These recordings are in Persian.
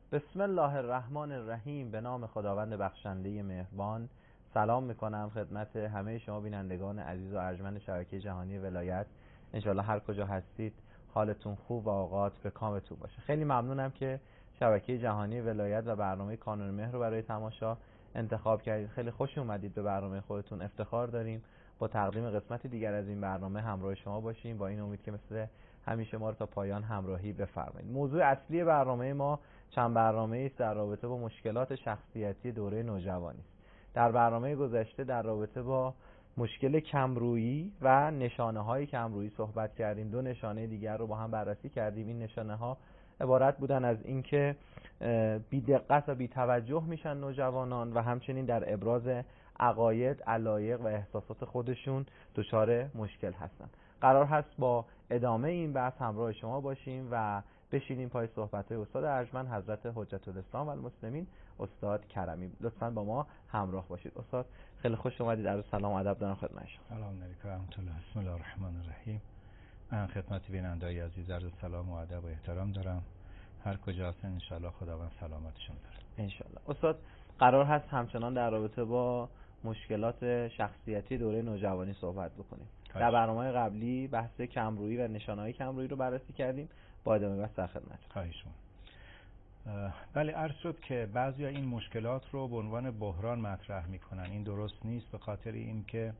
بسم الله الرحمن الرحیم. به نام خداوند بخشنده مهربان. سلام میکنم خدمت همه شما بینندگان عزیز و ارجمند شبکه جهانی ولایت. انشالله هر کجا هستید حالتون خوب و اوقات به کامتون باشه. خیلی ممنونم که شبکه جهانی ولایت و برنامه کانون مهر رو برای تماشا انتخاب کردید. خیلی خوش اومدید به برنامه خودتون. افتخار داریم با تقدیم قسمت دیگر از این برنامه همراه شما باشیم، با این امید که مثل همیشه ما رو تا پایان همراهی بفرمایید. موضوع اصلی برنامه ما چند برنامه‌ای است در رابطه با مشکلات شخصیتی دوره نوجوانی است. در برنامه گذشته در رابطه با مشکل کمرویی و نشانه‌های کمرویی صحبت کردیم. دو نشانه دیگر رو با هم بررسی کردیم. این نشانه‌ها عبارت بودن از اینکه بی‌دقت و بی‌توجه میشن نوجوانان و همچنین در ابراز عقاید، علایق و احساسات خودشون دچار مشکل هستن. قرار هست با ادامه این بحث همراه شما باشیم و بشینیم پای صحبت‌های استاد ارجمند حضرت حجت الاسلام و المسلمین استاد کرمی. لطفاً با ما همراه باشید. استاد خیلی خوش اومدید. عرض سلام و ادب دارم خدمت شما. سلام علیکم و رحمت الله. بسم الله الرحمن الرحیم. من خدمت بیننده‌های عزیز عرض سلام و ادب و احترام دارم. هر کجا هستن ان شاءالله خداوند سلامتشون داره. ان شاءالله. استاد قرار هست همچنان در رابطه با مشکلات شخصیتی دوره نوجوانی صحبت بکنیم. در برنامه قبلی بحث کمرویی و نشانه‌های کمرویی رو بررسی کردیم. با ادامه بحث در خدمت. خواهشون. بله، عرض شد که بعضیا این مشکلات رو به عنوان بحران مطرح میکنن. این درست نیست، به خاطر اینکه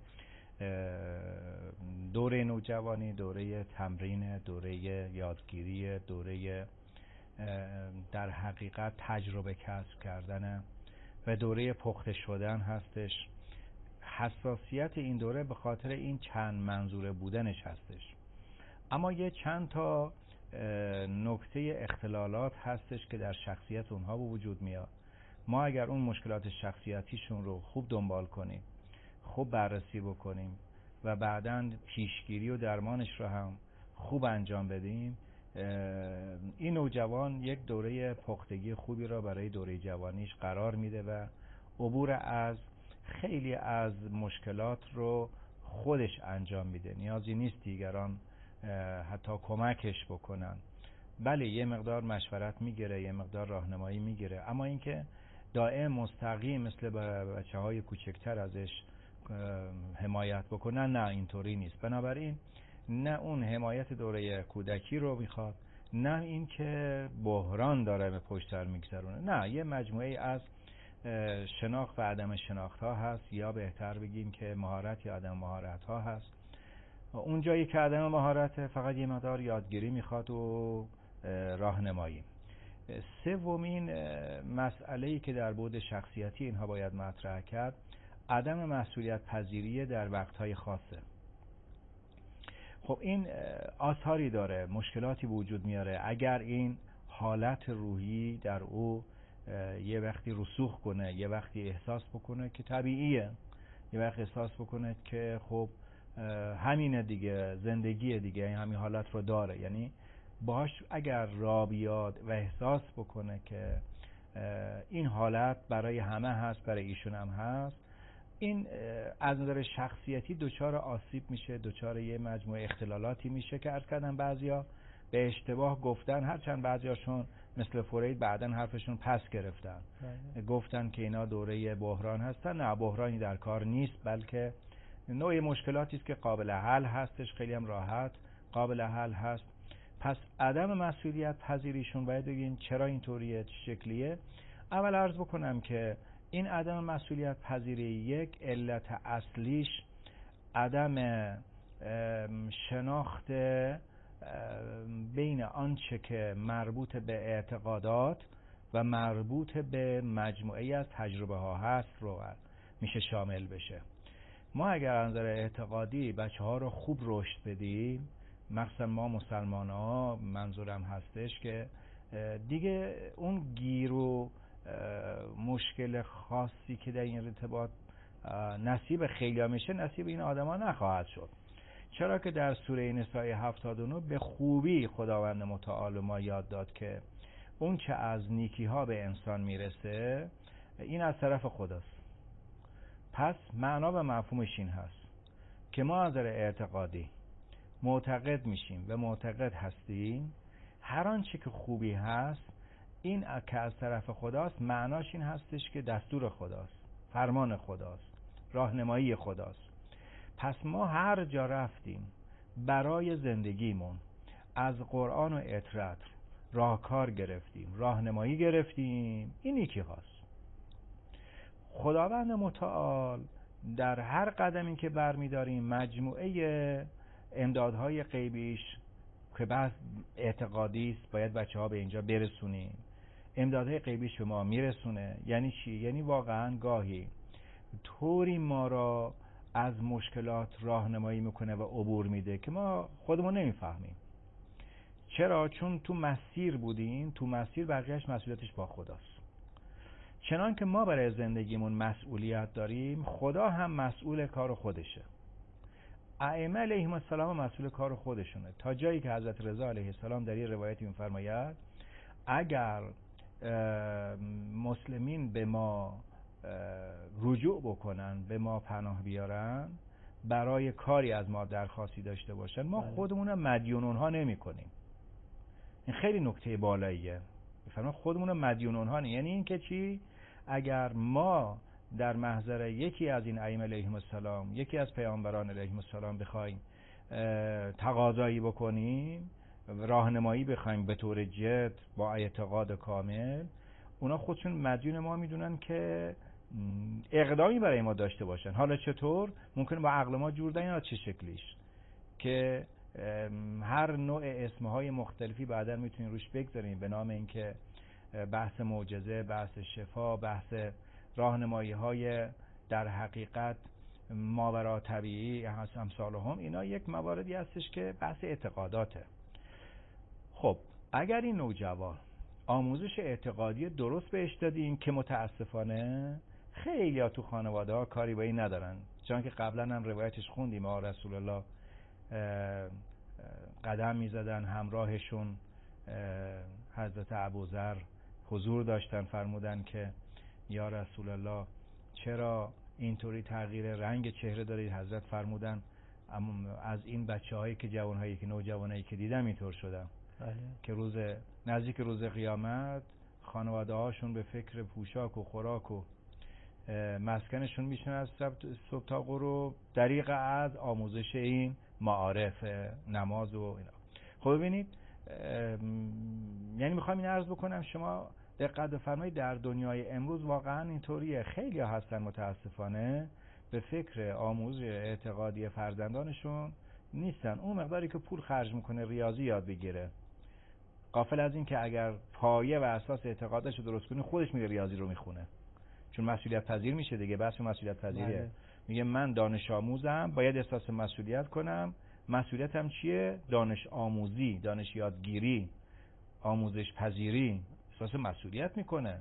دوره نوجوانی دوره تمرین، دوره یادگیری، دوره در حقیقت تجربه کسب کردن و دوره پخته شدن هستش. حساسیت این دوره به خاطر این چند منظوره بودنش هستش. اما یه چند تا نکته اختلالات هستش که در شخصیت اونها به وجود میاد. ما اگر اون مشکلات شخصیتیشون رو خوب دنبال کنیم، خوب بررسی بکنیم و بعداً پیشگیری و درمانش رو هم خوب انجام بدیم، این نوجوان یک دوره پختگی خوبی را برای دوره جوانیش قرار میده و عبور از خیلی از مشکلات رو خودش انجام میده. نیازی نیست دیگران حتی کمکش بکنن. بله، یه مقدار مشورت میگیره، یه مقدار راهنمایی میگیره، اما اینکه دائم مستقیم مثل بچه‌های کوچکتر ازش حمایت بکنن، نه، اینطوری نیست. بنابراین نه اون حمایت دوره کودکی رو میخواد، نه این که بحران داره به پشت سر میگذرونه. نه، یه مجموعه از شناخت و عدم شناخت ها هست، یا بهتر بگیم که مهارت یا عدم مهارت ها هست. اون جایی که عدم مهارت فقط یه مقدار یادگیری میخواد و راهنمایی. سومین مسئله‌ای که در بعد شخصیتی اینها باید مطرح کرد، عدم مسئولیت پذیری در وقتهای خاصه. خب این آثاری داره، مشکلاتی وجود میاره. اگر این حالت روحی در او یه وقتی رسوخ کنه، یه وقتی احساس بکنه که طبیعیه، یه وقت احساس بکنه که خب همینه دیگه، زندگیه دیگه، همین حالت رو داره، یعنی باهاش اگر را بیاد و احساس بکنه که این حالت برای همه هست، برای ایشون هم هست، این از نظر شخصیتی دچار آسیب میشه، دچار یه مجموعه اختلالاتی میشه که عرض کردم بعضیا به اشتباه گفتن، هرچند بعضیاشون مثل فرید بعدن حرفشون پس گرفتن، گفتن که اینا دوره بحران هستن. نه، بحرانی در کار نیست، بلکه نوع مشکلاتی است که قابل حل هستش، خیلی هم راحت قابل حل هست. پس عدم مسئولیت پذیریشون باید بگیم چرا اینطوریه، چه شکلیه. اول عرض بکنم که این عدم مسئولیت پذیری یک علت اصلیش عدم شناخت بین آنچه که مربوط به اعتقادات و مربوط به مجموعه از تجربه ها هست رو میشه شامل بشه. ما اگر از نظر اعتقادی بچه ها رو خوب رشد بدیم، مخصوصا ما مسلمان ها، منظورم هستش که دیگه اون گیر و مشکل خاصی که در این ارتباط نصیب خیلی ها میشه، نصیب این آدم ها نخواهد شد. چرا که در سوره نساء 79 به خوبی خداوند متعال ما یاد داد که اون چه از نیکی ها به انسان میرسه این از طرف خداست. پس معنا و مفهومش این هست که ما از نظر اعتقادی معتقد میشیم و معتقد هستیم هر آنچه که خوبی هست این که از طرف خداست معناش این هستش که دستور خداست، فرمان خداست، راهنمایی خداست. پس ما هر جا رفتیم برای زندگیمون از قرآن و اطرت راهکار گرفتیم، راهنمایی گرفتیم، این یکی هاست. خداوند متعال در هر قدمی که برمی‌داریم مجموعه امدادهای غیبیش که بحث اعتقادی است، باید بچه‌ها به اینجا برسونیم، امدادهای غیبیش به ما میرسونه. یعنی چی؟ یعنی واقعا گاهی طوری ما را از مشکلات راهنمایی میکنه و عبور میده که ما خودمون نمیفهمیم. چرا؟ چون تو مسیر بودیم، تو مسیر بقیهش مسئولیتش با خداست. چنان که ما برای زندگیمون مسئولیت داریم، خدا هم مسئول کار خودشه. ائمه علیهم السلام مسئول کار خودشونه، تا جایی که حضرت رضا علیه السلام در یه روایتی می‌فرماید اگر مسلمین به ما رجوع بکنن، به ما پناه بیارن، برای کاری از ما درخواستی داشته باشن، ما خودمون مدیون اونها نمی کنیم. این خیلی نکته بالاییه. بفرمایید خودمون مدیون اونها نه. یعنی این که چی؟ اگر ما در محضر یکی از این ائمه علیهم السلام، یکی از پیامبران علیهم السلام بخوایم تقاضایی بکنیم، راهنمایی بخوایم به طور جد با اعتقاد کامل، اونا خودشون مدیون ما میدونن که اقدامی برای ما داشته باشن. حالا چطور؟ ممکنه با عقل ما جور یا چه شکلیش، که هر نوع اسمهای مختلفی بعدا میتونیم روش بگذاریم به نام اینکه بحث معجزه، بحث شفا، بحث راهنمایی های در حقیقت ماورا طبیعی امثال هم. اینا یک مواردی هستش که بحث اعتقاداته. خب اگر این نوجوان آموزش اعتقادی درست بهش دادیم که متاسفانه خیلی ها تو خانواده ها کاری با این ندارن، چون که قبلا هم روایتش خوندیم رسول الله قدم میزدن، همراهشون حضرت ابوذر حضور داشتن، فرمودن که یا رسول الله چرا اینطوری تغییر رنگ چهره دارید؟ حضرت فرمودن از این بچه‌هایی که جوانهایی که نوجوانایی که دیدم اینطور شدن که نزدیک روز قیامت خانواده هاشون به فکر پوشاک و خوراک و مسکنشون میشن از صبح تا غروب، دریغ از آموزش این معارف نماز و اینا. خب ببینید، یعنی میخوام این عرض بکنم شما دقت بفرمایید در دنیای امروز واقعا اینطوریه. خیلی ها هستن متاسفانه به فکر آموزش اعتقادی فرزندانشون نیستن. اون مقداری که پول خرج میکنه ریاضی یاد بگیره، غافل از این که اگر پایه و اساس اعتقادش رو درست کنه خودش میره ریاضی رو میخونه، چون مسئولیت پذیر میشه دیگه. بحث مسئولیت پذیریه. میگه من دانش آموزم، باید احساس مسئولیت کنم. مسئولیتم چیه؟ دانش آموزی، دانش یادگیری، آموزش پذیری. احساس مسئولیت میکنه.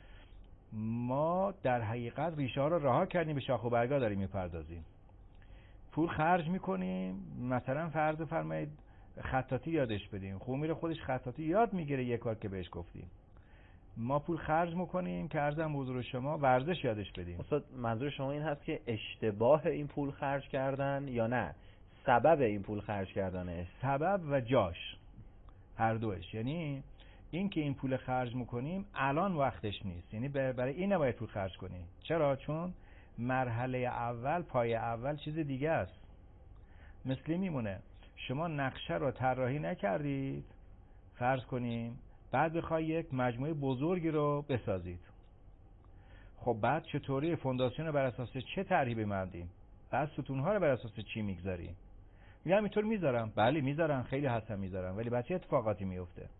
ما در حقیقت ریشه ها رو رها کردیم، به شاخ و برگا داریم میپردازیم، پول خرج میکنیم. مثلا فرض فرمایید خطاطی یادش بدیم، خب میره خودش خطاطی یاد میگیره یک کار که بهش گفتیم. ما پول خرج میکنیم که عرضم حضور شما ورزش یادش بدیم. استاد منظور شما این هست که اشتباه این پول خرج کردن یا نه سبب این پول خرج کردنه؟ سبب و جاش، هر دوش. یعنی این که این پول خرج میکنیم الان وقتش نیست، یعنی برای این نباید پول خرج کنیم. چرا؟ چون مرحله اول، پای اول چیز دیگه است. مثلی میمونه شما نقشه رو طراحی نکردید، فرض کنیم بعد بخوای یک مجموعه بزرگی رو بسازید. خب بعد چطوری فونداسیون رو بر اساس چه طرحی ببندیم؟ بعد ستون‌ها رو بر اساس چی میگذاریم؟ میگم اینطور میذارم. بله میذارم، خیلی هستم میذارم، ولی بعد چه اتفاقاتی میفته؟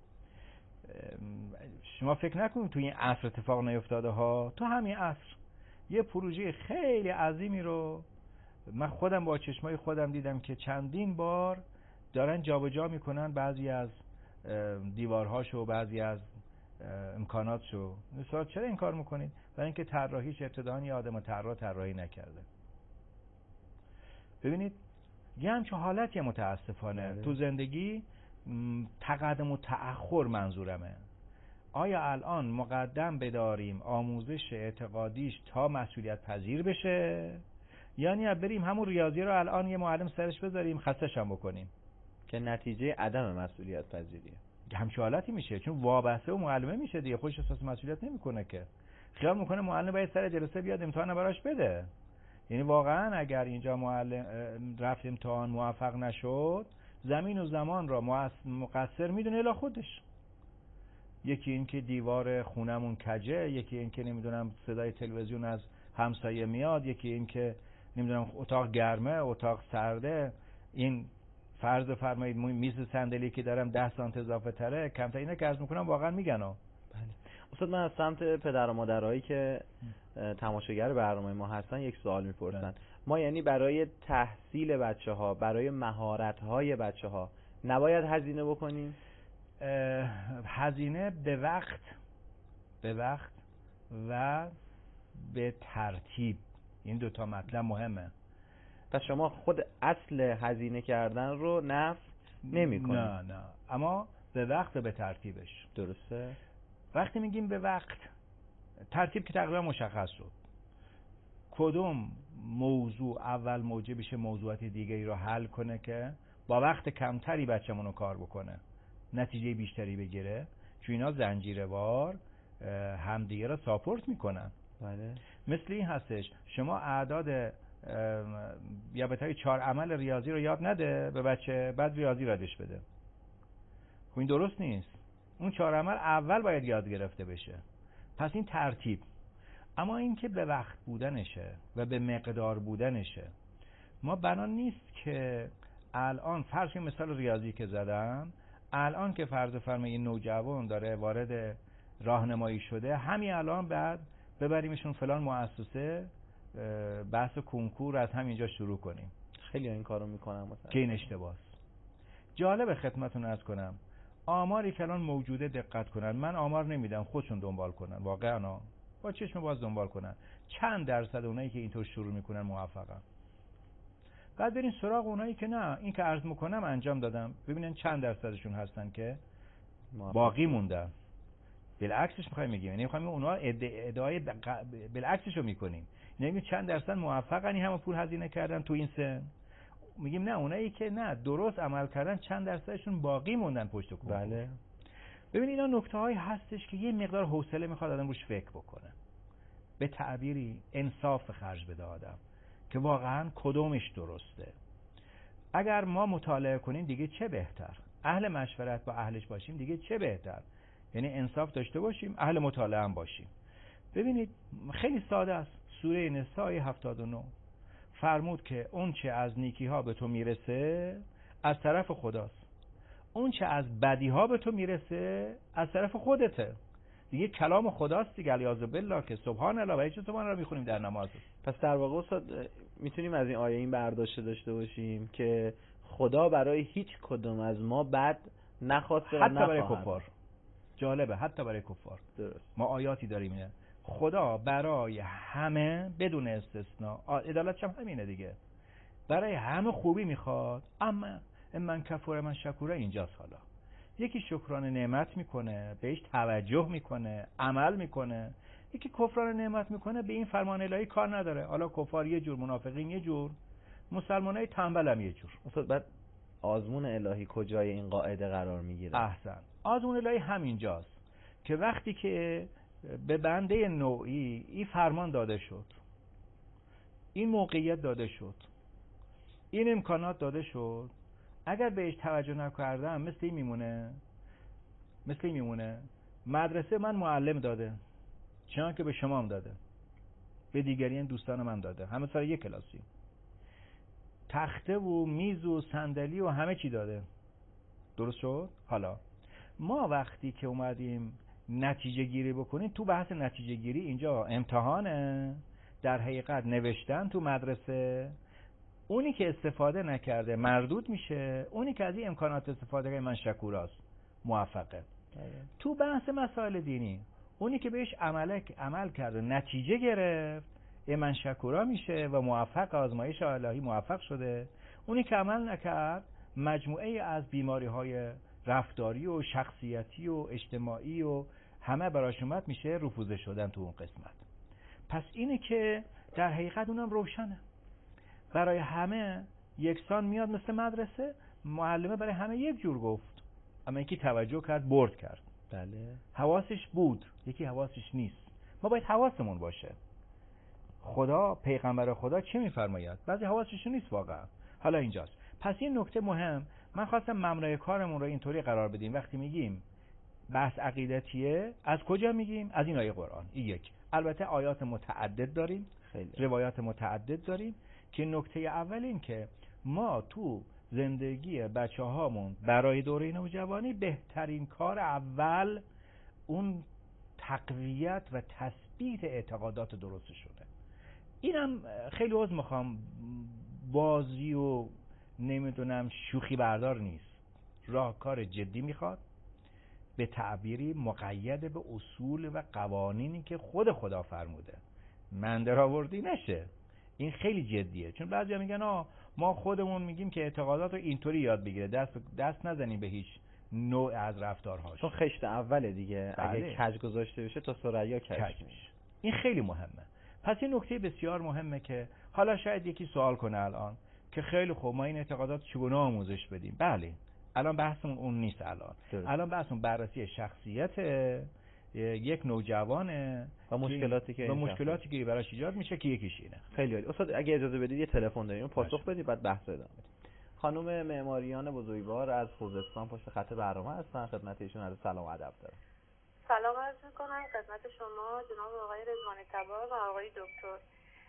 شما فکر نکنید تو این عصر اتفاق نیفتاده ها. تو همین عصر یه پروژه خیلی عظیمی رو من خودم با چشمای خودم دیدم که چندین بار دارن جابجا میکنن بعضی از دیوارهاشو، بعضی از امکاناتشو. مثلا چرا این کار میکنید؟ برای اینکه طراحیش ابتداً یه آدم طراحی نکرده. ببینید یه همچون حالتی متاسفانه تو زندگی تقدم و تأخر منظورمه. آیا الان مقدم بداریم آموزش اعتقادیش تا مسئولیت پذیر بشه، یعنی بریم همون ریاضی رو الان یه معلم سرش بذاریم خستش هم بکنیم که نتیجه عدم مسئولیت پذیریه؟ همچین حالتی میشه، چون وابسته و معلمه میشه دیگه، خودش احساس مسئولیت نمیکنه که، خیال میکنه معلم باید سر جلسه بیاد امتحان براش بده. یعنی واقعا اگر اینجا معلم رفت امتحان موفق نشد، زمین و زمان را مقصر میدونه الا خودش. یکی این که دیوار خونمون کجه، یکی این که نمیدونم صدای تلویزیون از همسایه میاد، یکی این که نمیدونم اتاق گرمه اتاق سرده، این فرض بفرمایید میز صندلی که دارم 10 سانت اضافه تره کمتر، اینا که عرض میکنم واقعا میگن. بله استاد، من از سمت پدر و مادرایی که تماشاگر برنامه ما هستن یک سوال میپرسن. ما یعنی برای تحصیل بچه‌ها، برای مهارت‌های بچه‌ها نباید هزینه بکنیم؟ هزینه به وقت و به ترتیب، این دوتا مطلب مهمه. پس شما خود اصل هزینه کردن رو نفی نمی‌کنید؟ نه، اما به وقت و به ترتیبش. درسته. وقتی میگیم به وقت، ترتیب که تقریبا مشخص شد، کدوم موضوع اول موجب بشه موضوعات دیگری رو حل کنه که با وقت کمتری بچه‌مون رو کار بکنه، نتیجه بیشتری بگیره، چون اینا زنجیروار همدیگه رو ساپورت میکنن. بله. مثل این هستش شما اعداد یا بهتری 4 عمل ریاضی رو یاد نده به بچه، بعد ریاضی یادش بده. خب این درست نیست. اون 4 عمل اول باید یاد گرفته بشه. پس این ترتیب. اما این که به وقت بودنشه و به مقدار بودنشه، ما بنا نیست که الان فرض کنیم مثال ریاضی که زدم، الان که فرض فرمایید نوجوان داره وارد راهنمایی شده، همین الان بعد ببریمشون فلان مؤسسه بحث کنکور از همینجا شروع کنیم. خیلی این کارو میکنن مثلا که این اشتباهه. جالب خدمتتون عرض کنم، آماری که الان موجوده دقت کنن، من آمار نمیدم، خودشون دنبال کنن، واقعا با چشم باز دنبال کنن چند درصد اونایی که اینطور شروع میکنن موفقن. بعد برین سراغ اونایی که نه، این که عرض میکنم انجام دادم، ببینن چند درصدشون هستن که باقی موندن. بالعکسش میخوایم بگیم، یعنی میخوایم اونا ادعای بالعکسشو میکنیم، یعنی چند درصد موفقن این همه پول هزینه کردن تو این سن، میگیم نه اونایی که نه درست عمل کردن چند درصدشون باقی موندن پشت کوه. بله. ببین اینا نکته‌هایی هستش که یه مقدار حوصله میخواد آدم روش فکر بکنه، به تعبیری انصاف به خرج بده آدم که واقعا کدومش درسته. اگر ما مطالعه کنیم دیگه چه بهتر، اهل مشورت با اهلش باشیم دیگه چه بهتر، یعنی انصاف داشته باشیم، اهل مطالعه هم باشیم. ببینید خیلی ساده است، سوره نساء 79 فرمود که اون چه از نیکی ها به تو میرسه از طرف خداست، اون چه از بدی ها به تو میرسه از طرف خودته. دیگه کلام خداست دیگه، الیاذ بالله، که سبحان الله. و چه سبحان الله میخونیم در نماز. پس در واقع استاد میتونیم از این آیه این برداشت داشته باشیم که خدا برای هیچ کدوم از ما بد نخواسته و حتی برای نخواهد. کفار. جالبه، حتی برای کفار. درست. ما آیاتی داریم اینه، خدا برای همه بدون استثناء، عدالتش هم همینه دیگه، برای همه خوبی میخواد. اما من کفر من شکوره اینجاست. حالا یکی شکرانه نعمت میکنه، بهش توجه میکنه، عمل میکنه، یکی کفران نعمت میکنه، به این فرمان الهی کار نداره. حالا کفار یه جور، منافقین یه جور، مسلمانای تنبل هم یه جور. استاد بعد آزمون الهی کجای این قاعده قرار میگیره؟ احسن. آزمون الهی همینجاست که وقتی که به بنده نوعی این فرمان داده شد، این موقعیت داده شد، این امکانات داده شد، اگر بهش توجه نکردم مثل این میمونه. مدرسه من معلم داده، چنان که به شما هم داده، به دیگرین دوستان من داده، همه سر یک کلاسی، تخته و میز و صندلی و همه چی داده. درست شد؟ حالا ما وقتی که اومدیم نتیجه گیری بکنیم، تو بحث نتیجه گیری اینجا امتحانه، در حقیقت نوشتن تو مدرسه، اونی که استفاده نکرده مردود میشه، اونی که از این امکانات استفاده کرده من شکوراست، موفقه. تو بحث مسائل دینی اونی که بهش عمل کرده نتیجه گرفت من شکورا میشه و موفق، آزمایش الهی موفق شده. اونی که عمل نکرد مجموعه از بیماری های رفتاری و شخصیتی و اجتماعی و همه براش اومد، میشه رفوزه شدن تو اون قسمت. پس اینه که در حقیقت اونم روشنه، برای همه یکسان میاد، مثل مدرسه معلمه برای همه یک جور گفت، اما یکی توجه کرد برد کرد. بله. حواسش بود، یکی حواسش نیست. ما باید حواسمون باشه. خدا، پیغمبر خدا چه میفرماید؟ بعضی حواسش نیست واقعا. حالا اینجاست. پس این نکته مهم، من خواستم مبنای کارمون رو اینطوری قرار بدیم. وقتی میگیم بحث عقیدتیه، از کجا میگیم؟ از این آیه قرآن. این یک. البته آیات متعدد داریم، روایات متعدد داریم که نکته اول این که ما تو زندگی بچه‌هامون برای دوره نوجوانی بهترین کار اول اون تقویت و تثبیت اعتقادات درست شده. اینم خیلی عذر میخوام، بازی و نمیدونم شوخی بردار نیست، راهکار جدی میخواد، به تعبیری مقید به اصول و قوانینی که خدا فرموده، من درآوردی نشه. این خیلی جدیه، چون بعضیا میگن ما خودمون میگیم که اعتقادات رو اینطوری یاد بگیره، دست نزنیم به هیچ نوع از رفتارهاش، چون خشت اوله دیگه. بله. اگه کج گذاشته بشه تا ثریا کج میشه. این خیلی مهمه. پس این نکته بسیار مهمه که حالا شاید یکی سوال کنه الان که خیلی خوب ما این اعتقادات چگونه آموزش بدیم. بله، الان بحثمون اون نیست. الان بحثمون بررسی شخصیت یک نوجوانه و مشکلاتی که براش ایجاد میشه که یکیش اینه. خیلی عالی. استاد اگه اجازه بدید یه تلفن داریم، پاسخ بدید بعد بحث ادامه بدیم. خانم معماریان بزرگوار از خوزستان پشت خط برنامه هستن، خدمت ایشون عرض سلام و ادب دارم. سلام عرض می‌کنم خدمت شما جناب آقای رضوانی تبار و آقای دکتر.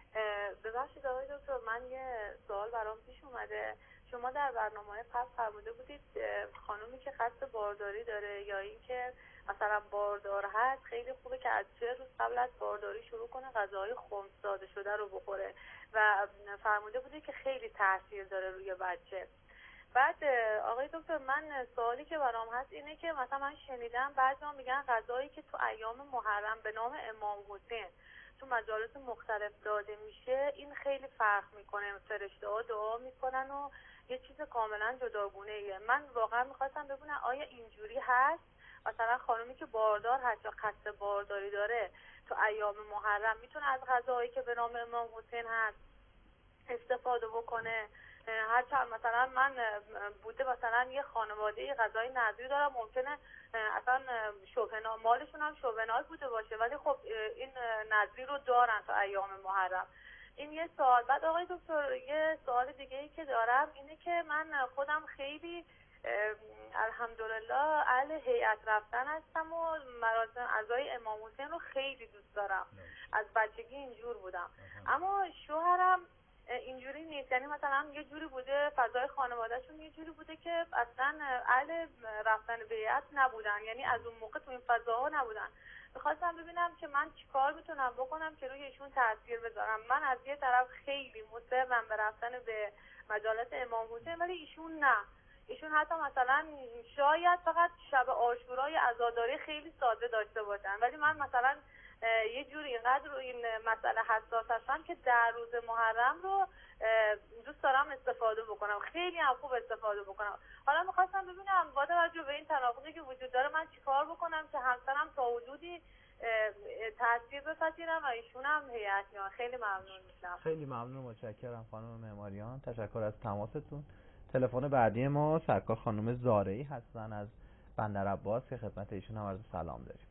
ببخشید آقای دکتر، من یه سوال برام پیش اومده. شما در برنامه‌های قبل فرموده بودید خانومی که قصد بارداری داره یا اینکه مثلا باردار هست، خیلی خوبه که از 3 روز قبل از بارداری شروع کنه غذاهای خنثی شده رو بخوره و فرموده بودید که خیلی تاثیر داره روی بچه. بعد آقای دکتر، من سوالی که برام هست اینه که مثلا من شنیدم بعضیا میگن غذایی که تو ایام محرم به نام امام حسین تو مجالس مختلف داده میشه این خیلی فرق میکنه، فرشته‌ها دعا میکنن و یه چیز کاملا جداگونه ایه. من واقعا میخواستم ببینم آیا اینجوری هست؟ مثلا خانومی که باردار هست یا قصد بارداری داره تو ایام محرم میتونه از غذایی که به نام امام حسین هست استفاده بکنه؟ هرچند مثلا من بوده مثلا یه خانواده غذای نظری دارم، ممکنه اصلا مالشون هم شوهناک بوده باشه ولی خب این نظری رو دارن تا ایام محرم. این یه سوال. بعد آقای دکتر یه سوال دیگه ای که دارم اینه که من خودم خیلی الحمدلله اهل هیئت رفتن هستم و مراسم عزای امام حسین رو خیلی دوست دارم، از بچگی اینجور بودم. اما شوهرم اینجوری نیست، یعنی مثلا یه جوری بوده فضای خانوادهشون یه جوری بوده که اصلا اهل رفتن به هیئت نبودن، یعنی از اون موقع تو این فضاها نبودن. میخواستم ببینم که من چیکار میتونم بکنم که روی ایشون تاثیر بذارم. من از یه طرف خیلی مصرم به رفتن به مجالس امام حسین ولی ایشون نه. ایشون حتی مثلا شاید فقط شب عاشورای عزاداری خیلی ساده داشته باشن، ولی من مثلا یه جوری اینقدر رو این مسئله حساس هستم که در روز محرم رو دوست دارم استفاده بکنم، خیلی هم خوب استفاده بکنم. حالا میخواستم ببینم با توجه به این تناقضی که وجود داره من چیکار بکنم که همسرم تا حدودی تاثیر بپذیرم و ایشون هم هیئت میان. خیلی ممنون میشم. خیلی ممنون، متشکرم خانم معماریان، تشکر از تماستون. تلفن بعدی ما سرکار خانم زارعی هستن از بندر عباس که خدمت ایشون هم عرض سلام داریم.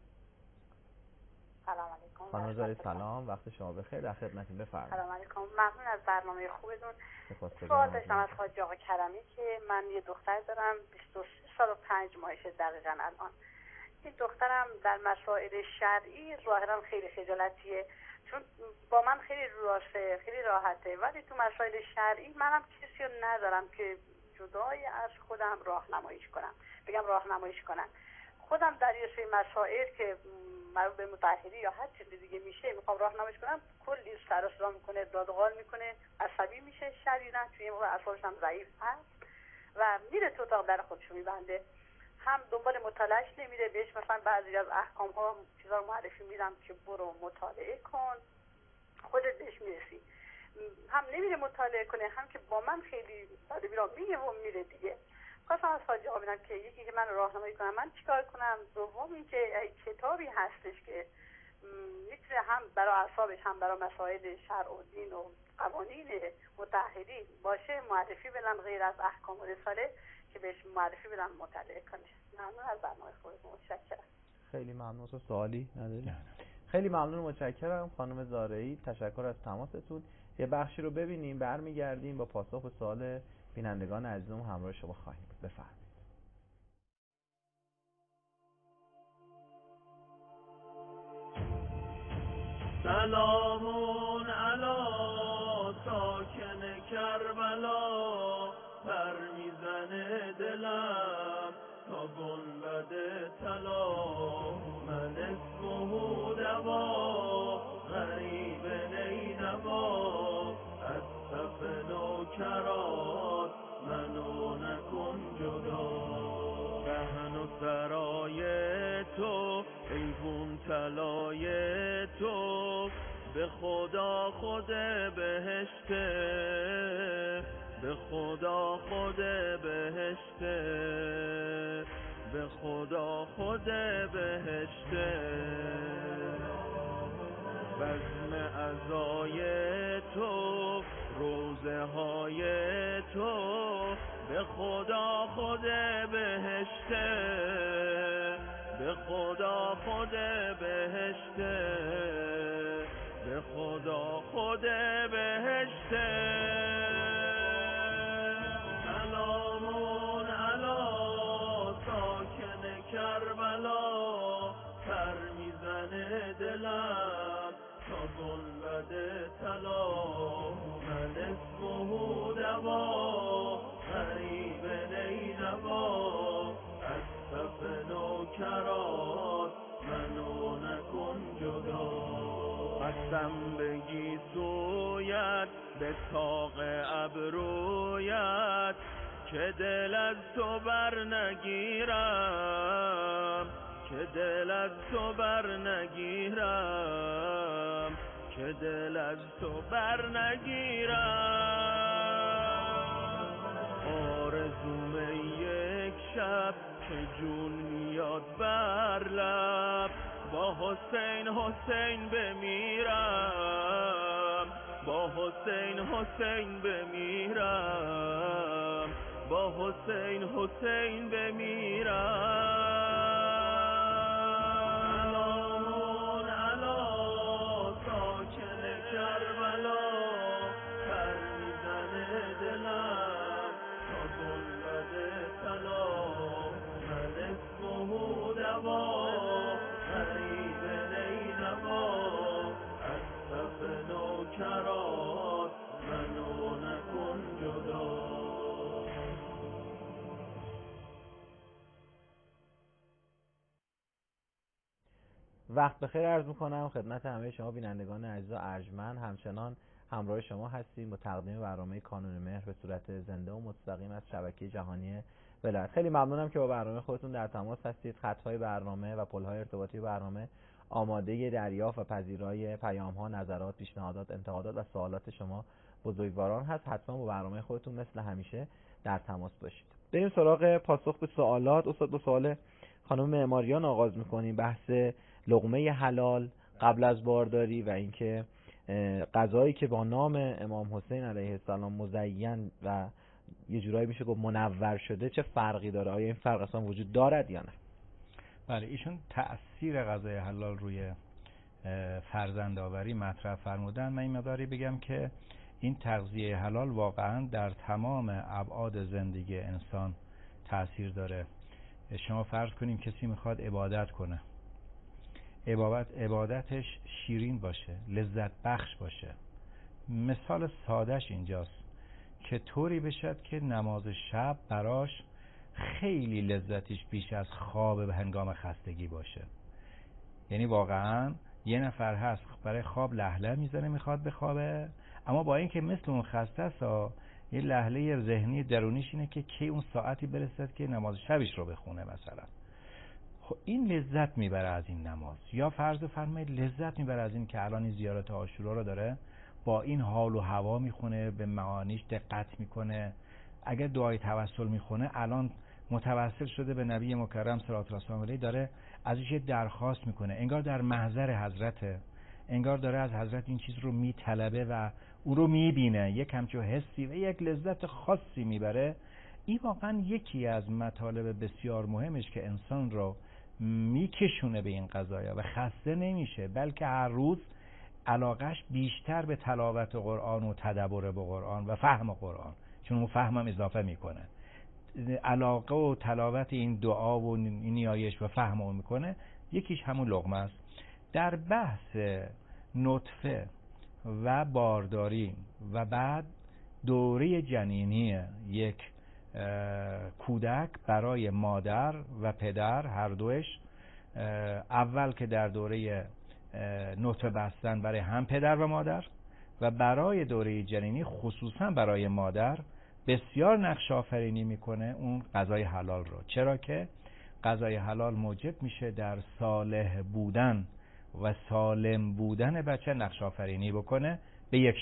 سلام علیکم. خانم زارعی سلام، وقت شما بخیر، در خدمتتون، بفرمایید. سلام علیکم، ممنون از برنامه خوبتون. سوال داشتم از حاج آقا کرمی که من یه دختر دارم 26 سال و 5 ماهشه دقیقاً الان. این دخترم در مسائل شرعی ظاهرا خیلی خجالتیه، چون با من خیلی راسته، خیلی راحته، ولی تو مسائل شرعی منم کسی رو ندارم که جدای از خودم راهنماییش کنم، بگم راهنماییش کنم. خودم در یه سری مسائل که مربوط به مطهری یا هر چیز دیگه میشه میخوام راهنماییش کنم، کلی سر و صدا میکنه، داد و غال میکنه، عصبی میشه، شریرا توی این موقع اعصابش هم ضعیف هست و میره تو اتاق در خودشو میبنده، هم دنبال مطالعهش نمیره. بهش مثلا بعضی از احکام ها چیزا رو معرفی میدم که برو مطالعه کن، خودت بهش میرسی. هم نمیره مطالعه کنه، هم که با من خیلی ساده بیرا میگه و میره دیگه. خواستم از حاج آقا ببینم که یکی که من راهنمایی کنم من چیکار کنم، دوم این که کتابی هستش که میتونه هم برای اعصابش هم برای مسائل شرع و دین و قوانین مطهری باشه معرفی بدم غیر از احکام و رساله، که بهش معرفی بدم مطالعه کنه. ممنون از برنامه خودتون. متشکرم. خیلی ممنون. تو سوالی نداری؟ خیلی ممنون، متشکرم خانم زارعی. تشکر از تماستون. یه بخشی رو ببینیم، برمیگردیم با پاسخ به سوال بینندگان عزیزم همراه شما خواهیم بود. بفرمایید. سلامون علی ساکن کربلا، پر میزنه دلم تا گنبد طلا. من اسمه دوا غریب نینوا، از صف نوکرات منو نکن جدا. رهن و سرای تو ایوون طلای تو، به خدا خود بهشته، به خدا خود بهشته، به خدا خود بهشته. بزم عزای تو روزه های تو، به خدا خود بهشته، به خدا خود بهشته، به خدا خود بهشته. سلامون علی ساکن کربلا، پر میزنه دلم تا گنبد طلا. من اسمه دوا غریب نینوا، از صف نوکرات منو نکن جدا. قسم بگی سویت به طاق ابرویت، که دل از تو بر نگیرم، که دل از تو بر نگیرم، که دل از تو بر نگیرم. آرزوم یک شب که جون میاد بر لب، با حسین حسین بمیرم، با حسین حسین بمیرم، با حسین حسین بمیرم. سلامون علی ساکن کربلا، پر میزنه دلم تا گنبد طلا. من اسمه دوا غریب نینوا، از صف نوکرات منو نکن جدا. وقت بخیر عرض میکنم خدمت همه شما بینندگان عزیز و ارجمند. همچنان همراه شما هستیم با تقدیم برنامه کانون مهر به صورت زنده و مستقیم از شبکه جهانی ولایت. خیلی ممنونم که با برنامه خودتون در تماس هستید. خط‌های برنامه و پل‌های ارتباطی برنامه آماده دریافت و پذیرای پیام‌ها، نظرات، پیشنهادات، انتقادات و سوالات شما بزرگواران هست. حتما با برنامه خودتون مثل همیشه در تماس باشید. بریم سراغ پاسخ به سوالات. استاد با سوال خانم معماریان آغاز می‌کنیم. بحث لقمه حلال قبل از بارداری و اینکه غذایی که با نام امام حسین علیه السلام مزین و یه جورایی میشه گفت منور شده چه فرقی داره؟ آیا این فرق اصلا وجود دارد یا نه؟ بله، ایشون تأثیر غذای حلال روی فرزندآوری مطرح فرمودن. من این مقداری بگم که این تغذیه حلال واقعا در تمام ابعاد زندگی انسان تأثیر داره. شما فرض کنیم کسی میخواد عبادت کنه، عبادتش شیرین باشه، لذت بخش باشه. مثال سادهش اینجاست که طوری بشد که نماز شب براش خیلی لذتش بیش از خواب به هنگام خستگی باشه. یعنی واقعا یه نفر هست برای خواب لهله میزنه، میخواد بخوابه، اما با اینکه مثل اون خسته است، یه لهله ذهنی درونیش اینه که کی اون ساعتی برسد که نماز شبش رو بخونه مثلا. خب این لذت میبره از این نماز. یا فرض فرمایید لذت میبره از این که الان این زیارت عاشورا رو داره، با این حال و هوا میخونه، به معانیش دقت میکنه. اگر دعای توسل میخونه، الان متوسل شده به نبی مکرم صلی الله علیه و آله، داره ازش درخواست میکنه، انگار در محضر حضرته، انگار داره از حضرت این چیز رو میطلبه و او رو میبینه، یک همچون حسی و یک لذت خاصی میبره. این واقعا یکی از مطالب بسیار مهمش که انسان رو میکشونه به این قضایا و خسته نمیشه، بلکه هر روز علاقش بیشتر به تلاوت قرآن و تدبر به قرآن و فهم قرآن، چون اون فهمم اضافه میکنه، علاقه و تلاوت این دعا و این نیایش و فهم رو میکنه. یکیش همون لقمه است. در بحث نطفه و بارداری و بعد دوره جنینی یک کودک برای مادر و پدر هر دوش، اول که در دوره نطفه بستن برای هم پدر و مادر و برای دوره جنینی خصوصا برای مادر بسیار نقش آفرینی میکنه اون غذای حلال رو. چرا که غذای حلال موجب میشه در صالح بودن و سالم بودن بچه نقش آفرینی بکنه به یک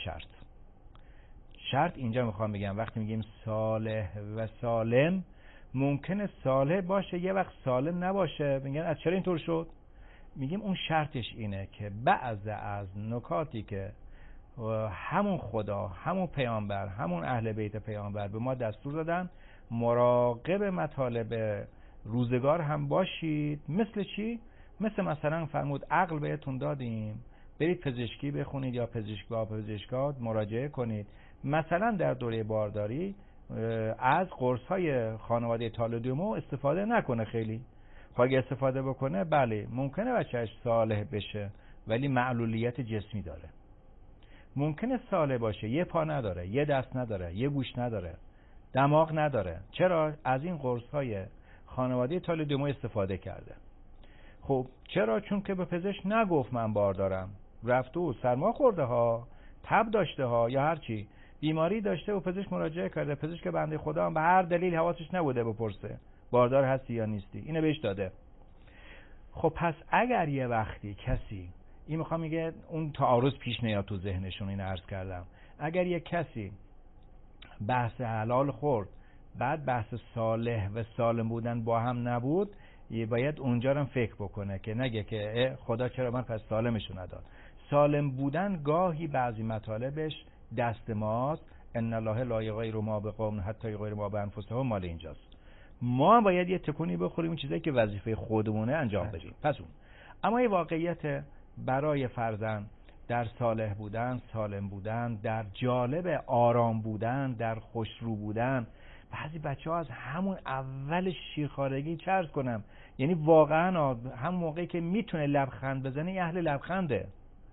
شرط اینجا میخوام بگم وقتی میگیم صالح و سالم، ممکنه صالح باشه یه وقت سالم نباشه. میگن از چرا اینطور شد؟ میگیم اون شرطش اینه که بعض از نکاتی که همون خدا، همون پیامبر، همون اهل بیت پیامبر به ما دستور دادن، مراقب مطالب روزگار هم باشید. مثل چی؟ مثلا فرمود عقل بهتون دادیم برید پزشکی بخونید یا پزشکا مراجعه کنید. مثلا در دوره بارداری از قرص‌های خانواده تالودومو استفاده نکنه خیلی. اگه استفاده بکنه بله ممکنه بچه‌اش صالح بشه ولی معلولیت جسمی داره. ممکنه صالح باشه یه پا نداره، یه دست نداره، یه گوش نداره، دماغ نداره. چرا؟ از این قرص‌های خانواده تالودومو استفاده کرده. خب چرا؟ چون که به پزشک نگفت من باردارم، رفته و سرما خورده ها، تب داشته ها یا هر چی بیماری داشته و پزشک مراجعه کرده. پزشک بنده خدا هم به هر دلیل حواسش نبوده بپرسه باردار هستی یا نیستی، اینو بهش داده. خب پس اگر یه وقتی کسی، این میخوام میگه اون تعارض پیش نیاد تو ذهنشون، این عرض کردم، اگر یه کسی بحث حلال خورد بعد بحث صالح و سالم بودن با هم نبود، باید اونجا رو فکر بکنه که نگه که خدا چرا من پس سالمشو نداد. سالم بودن گاهی بعضی مطالبش دست ماست. ان الله لا یغیر ما بقوم حتی یغیر ما بانفسهم، مال اینجاست. ما باید یه تکونی بخوریم این چیزایی که وظیفه خودمونه انجام بدیم. پس اون اما یه واقعیت برای فرزند در صالح بودن، سالم بودن، در جالب آرام بودن، در خوشرو بودن. بعضی بچه‌ها از همون اول شیرخوارگی چرز کنم، یعنی واقعا همون موقعی که میتونه لبخند بزنه اهل لبخنده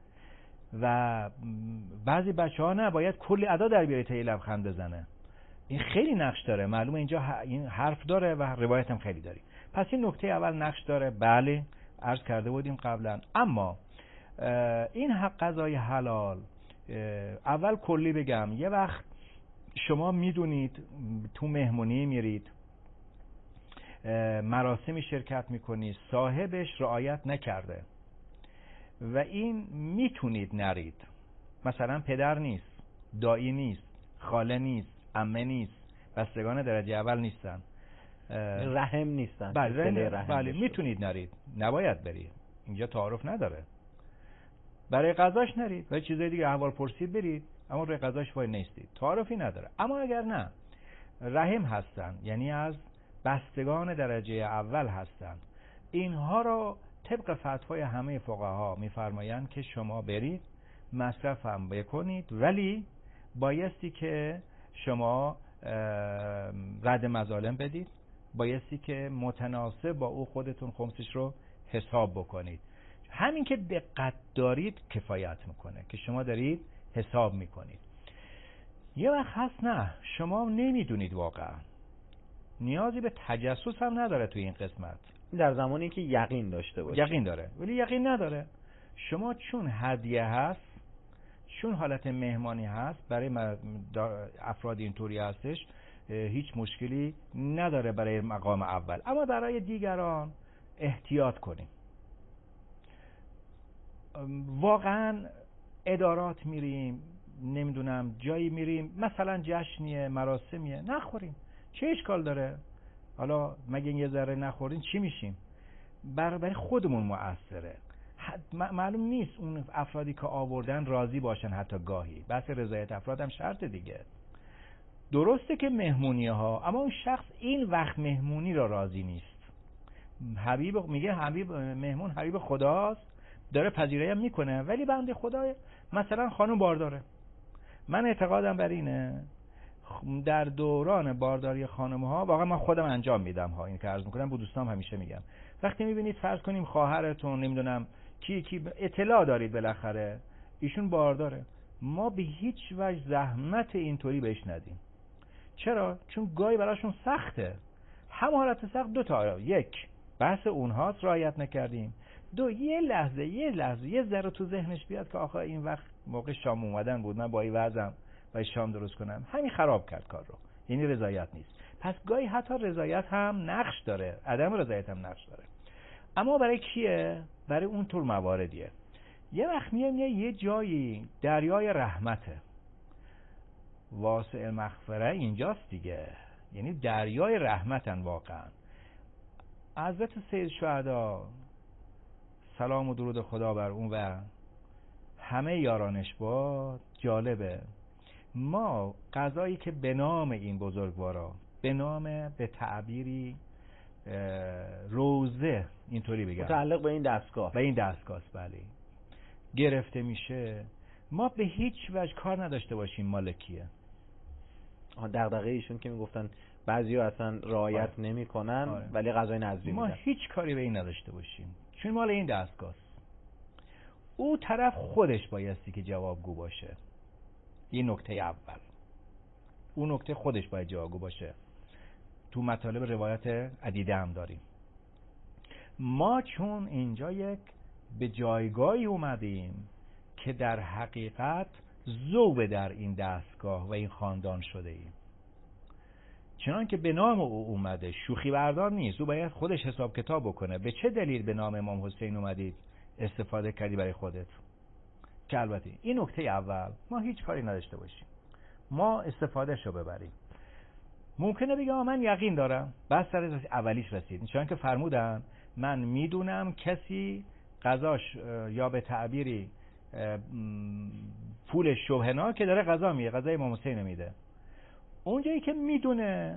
و بعضی بچه‌ها نه، باید کلی ادا در بیاره تا لبخند بزنه. این خیلی نقش داره. معلومه اینجا این حرف داره و روایت هم خیلی داری. پس این نکته اول نقش داره، بله عرض کرده بودیم قبلا. اما این غذای حلال اول کلی بگم، یه وقت شما میدونید تو مهمونی میرید، مراسمی شرکت میکنید، صاحبش رعایت نکرده و این میتونید نرید. مثلا پدر نیست، دایی نیست، خاله نیست، عمه نیست، بستگان درجه اول نیستن، رحم نیستن. بله میتونید نرید، نباید برید، اینجا تعارف نداره. برای غذاش نرید، برای چیزای دیگه احوال پرسید برید، اما روی غذاش وای نیستید، تعارفی نداره. اما اگر نه رحم هستن، یعنی از بستگان درجه اول هستن، اینها رو طبق فتوای همه فقها میفرمایند که شما برید مصرف هم بکنید، ولی بایستی که شما رد مظالم بدید، بایستی که متناسب با او خودتون خمسش رو حساب بکنید. همین که دقت دارید کفایت میکنه که شما دارید حساب میکنید. یه وقت هست نه، شما نمیدونید، واقعا نیازی به تجسس هم نداره توی این قسمت، در زمانی که یقین داشته باشید. یقین داره ولی یقین نداره. شما چون هدیه هست، چون حالت مهمانی هست، برای افراد اینطوری هستش، هیچ مشکلی نداره برای مقام اول. اما برای دیگران احتیاط کنیم. واقعا ادارات میریم، نمیدونم جایی میریم، مثلا جشنیه، مراسمیه، نخوریم، چه اشکال داره؟ حالا مگه یه ذره نخوریم چی میشیم؟ برای خودمون مؤثره. معلوم نیست اون افرادی که آوردن راضی باشن، حتی گاهی بحث رضایت افراد هم شرط دیگه. درسته که مهمونی ها، اما اون شخص این وقت مهمونی را راضی نیست. میگه مهمون حبیب خداست، داره پذیرایی هم میکنه، ولی بنده خدا مثلا خانم بارداره. من اعتقادم بر اینه در دوران بارداری خانم ها، واقعا من خودم انجام میدم ها، این که عرض میکنم با دوستام همیشه میگم، وقتی میبینید فرض کنیم خواهرتون نمیدونم کی اطلاع دارید بالاخره ایشون بارداره، ما به هیچ وجه زحمت اینطوری بهش ندیم. چرا؟ چون گاهی براشون سخته. هم حالت سخت دو تا، یک بحث اونهاست رعایت نکردیم، دو یه لحظه ذره تو ذهنش بیاد که آخه این وقت موقع شام اومدن بود، من با این وضعم باید شام درست کنم، همین خراب کرد کار رو. یعنی رضایت نیست. پس گاهی حتی رضایت هم نقش داره، عدم رضایت هم نقش داره. اما برای کیه؟ برای اون طور مواردیه. یه وقت یه جایی دریای رحمته، واسع المغفره اینجاست دیگه، یعنی دریای رحمتن واقعا. حضرت سید شهدا سلام و درود خدا بر اون و همه یارانش باد. جالبه ما غذایی که به نام این بزرگوارا، به نام به تعبیری روزه، اینطوری بگم متعلق به این دستگاه است، بله، گرفته میشه، ما به هیچ وجه کار نداشته باشیم مالکیه. دغدغه ایشون که میگفتن بعضیا اصلا رعایت نمیکنن ولی غذای نظری میدن، ما هیچ کاری به این نداشته باشیم، چون مال این دستگاه است. او طرف خودش بایستی که جوابگو باشه. این نکته اول، اون نکته خودش باید جوابگو باشه. تو مطالب روایت عدیده هم داریم. ما چون اینجا یک به جایگاهی اومدیم که در حقیقت ذوب در این دستگاه و این خاندان شده ایم، چنان که به نام او اومده، شوخی بردار نیست، او باید خودش حساب کتاب بکنه. به چه دلیل به نام امام حسین اومدید استفاده کردی برای خودت؟ که البته این نکته اول، ما هیچ کاری نداشته باشیم، ما استفاده شو ببریم. ممکنه بگم من یقین دارم، بس سر اولیش رسید، چون که فرمودن من میدونم کسی غذاش یا به تعبیری پول شبهنا که داره غذا میده، غذای امام حسین میده. اونجایی که میدونه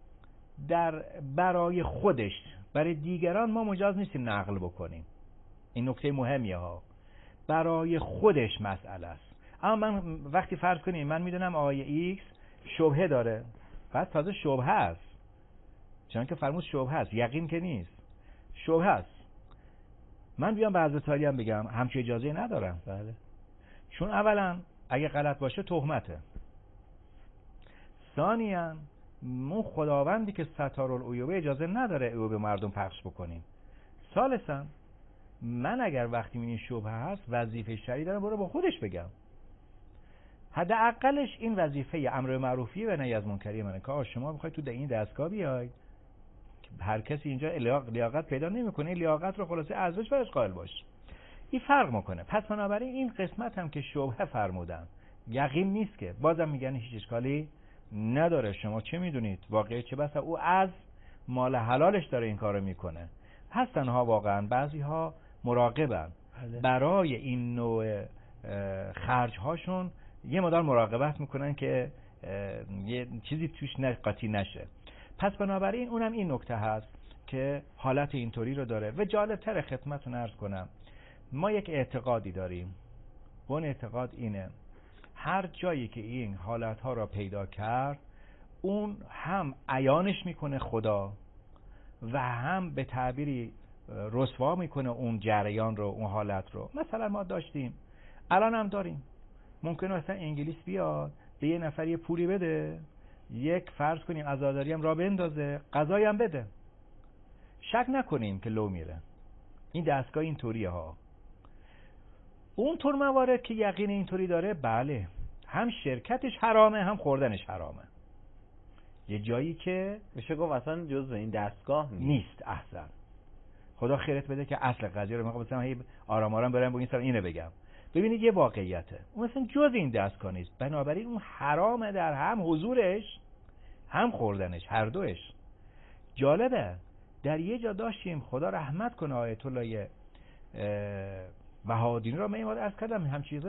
برای خودش، برای دیگران ما مجاز نیستیم نقل بکنیم. این نکته مهمیه ها، برای خودش مسئله است. اما من وقتی فرض کنیم من میدونم آقای ایکس شبهه داره، بعد تازه شبهه است، چون که فرمود شبهه است، یقین که نیست، شبهه است، من بیام به حضرت علی هم بگم همچین اجازه ندارم. بله. چون اولا اگه غلط باشه تهمته، ثانیاً اون خداوندی که ستارالعیوبه اجازه نداره او به مردم پخش بکنیم، ثالثاً من اگر وقتی این شبهه هست وظیفه شرعی دارم برو با خودش بگم. حداقلش این وظیفه امر معروفی و نهی از منکری منه که شما بخواید تو این دستگاه بیاید، هر کسی اینجا لیاقت پیدا نمیکنه، لیاقت رو خلاصه ارزش برش قائل باش، این فرق میکنه. پس بنابراین این قسمت هم که شبهه فرمودن یقین نیست، که بازم میگن هیچ اشکالی نداره، شما چه میدونید واقعی چه، بس او از مال حلالش داره این کارو میکنه. هستن ها واقعا بعضی ها مراقبن برای این نوع خرج هاشون، یه مقدار مراقبت میکنن که یه چیزی توش قاطی نشه. پس بنابراین اونم این نکته هست که حالت اینطوری رو داره. و جالب تر خدمتتون عرض کنم، ما یک اعتقادی داریم، اون اعتقاد اینه هر جایی که این حالت ها را پیدا کرد، اون هم عیانش میکنه خدا و هم به تعبیری رسوا میکنه اون جریان رو، اون حالت رو. مثلا ما داشتیم، الان هم داریم، ممکنه مثلا انگلیس بیاد به یه نفر یه پولی بده، یک فرض کنیم عزاداری هم را بندازه، غذایی هم بده، شک نکنیم که لو میره. این دستگاه اینطوریه ها. اون طور موارد که یقین اینطوری داره، بله، هم شرکتش حرامه هم خوردنش حرامه. یه جایی که میشه گفت اصلا جزء این دستگاه نیست. احسن، خدا خیرت بده که اصل قضیه رو میخوام مثلا آرام آرام برم با این سر اینو بگم. ببینید یه واقعیته، اون مثلا جزء این دستگاه نیست، بنابراین اون حرامه در هم حضورش هم خوردنش، هر دوش. جالبه در یه جا داشتیم، خدا رحمت کنه آیت الله بهادینی را من این وقت عرض کردم، هم چیزه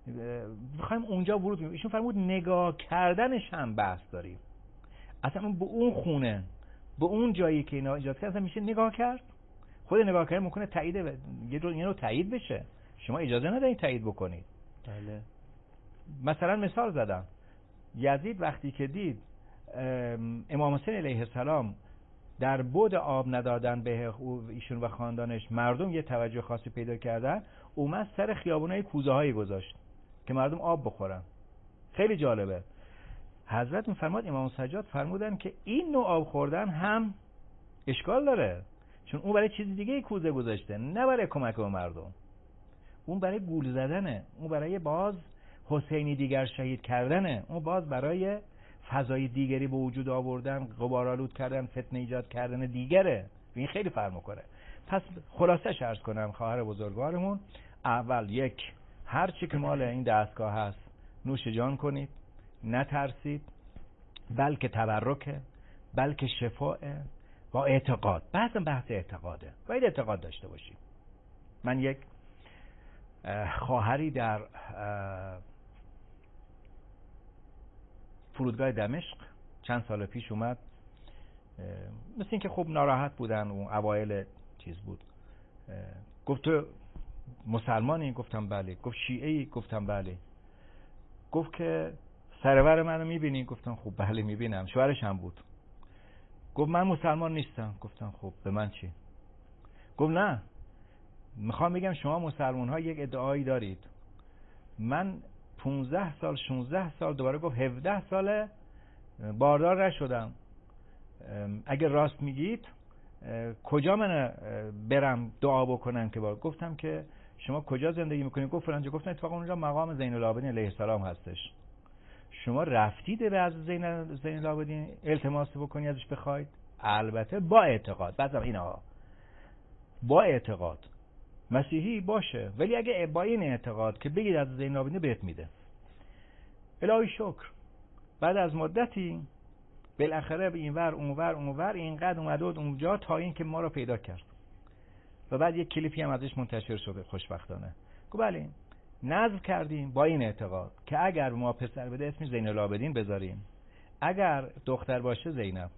بخوایم اونجا ورود کنیم. ایشون فرمود نگاه کردنش هم بحث داریم. اصلا به اون خونه، به اون جایی که اینا ایجاد کرد اصلا میشه نگاه کرد. خود نگاه کردن ممکنه تایید یه رو تایید بشه، شما اجازه ندارید تایید بکنید. بله. مثلا مثال زدم، یزید وقتی که دید امام حسین علیه السلام در بعد آب ندادن به ایشون و خاندانش مردم یه توجه خاصی پیدا کردن، اومد سر خیابونای کوزه هایی گذاشت که مردم آب بخورن. خیلی جالبه. حضرت میفرماد امام سجاد فرمودن که این نوع آب خوردن هم اشکال داره، چون اون برای چیز دیگه کوزه گذاشته، نه برای کمک به مردم. اون برای گول زدنه، اون برای باز حسینی دیگر شهید کردنه، اون باز برای فضای دیگری به وجود آوردن، غبارآلود کردن، فتنه ایجاد کردن دیگره. این خیلی فرق میکنه. پس خلاصش عرض کنم خواهر بزرگوارمون، اول یک، هر چی که مال این دستگاه هست نوش جان کنید، نترسید، بلکه تبرکه، بلکه شفاعه، با اعتقاد. بحث اعتقاده، باید اعتقاد داشته باشیم. من یک خواهری در فرودگاه دمشق چند سال پیش اومد، مثل این که خب ناراحت بودن، اون اوایل چیز بود. گفت تو مسلمانی؟ گفتم بله. گفت شیعه‌ای؟ گفتم بله. گفت که سرور منو میبینی؟ گفتم خب بله میبینم. شوهرش هم بود. گفت من مسلمان نیستم. گفتم خب به من چی؟ گفت نه، میخوام بگم شما مسلمان ها یک ادعایی دارید، من 15 سال 16 سال، دوباره گفت 17 ساله باردار نشدم. اگه راست میگید کجا من برم دعا بکنم که گفتم که شما کجا زندگی میکنید؟ گفت فلان جا. گفتم اتفاقا اونجا مقام زین العابدین علیه السلام هستش. شما رفتید به از زین العابدین التماس بکنی ازش بخواید؟ البته با اعتقاد. بعدم اینا با اعتقاد مسیحی باشه، ولی اگه با این اعتقاد که بگید از زین العابدین بهت میده. الهی شکر بعد از مدتی بالاخره به اینور اونور اینقدر اومد اونجا تا این که ما رو پیدا کرد و بعد یک کلیپی هم ازش منتشر شده خوشبختانه. گفت بله نذر کردیم با این اعتقاد که اگر ما پسر بده اسمش زین العابدین بذاریم، اگر دختر باشه زینب،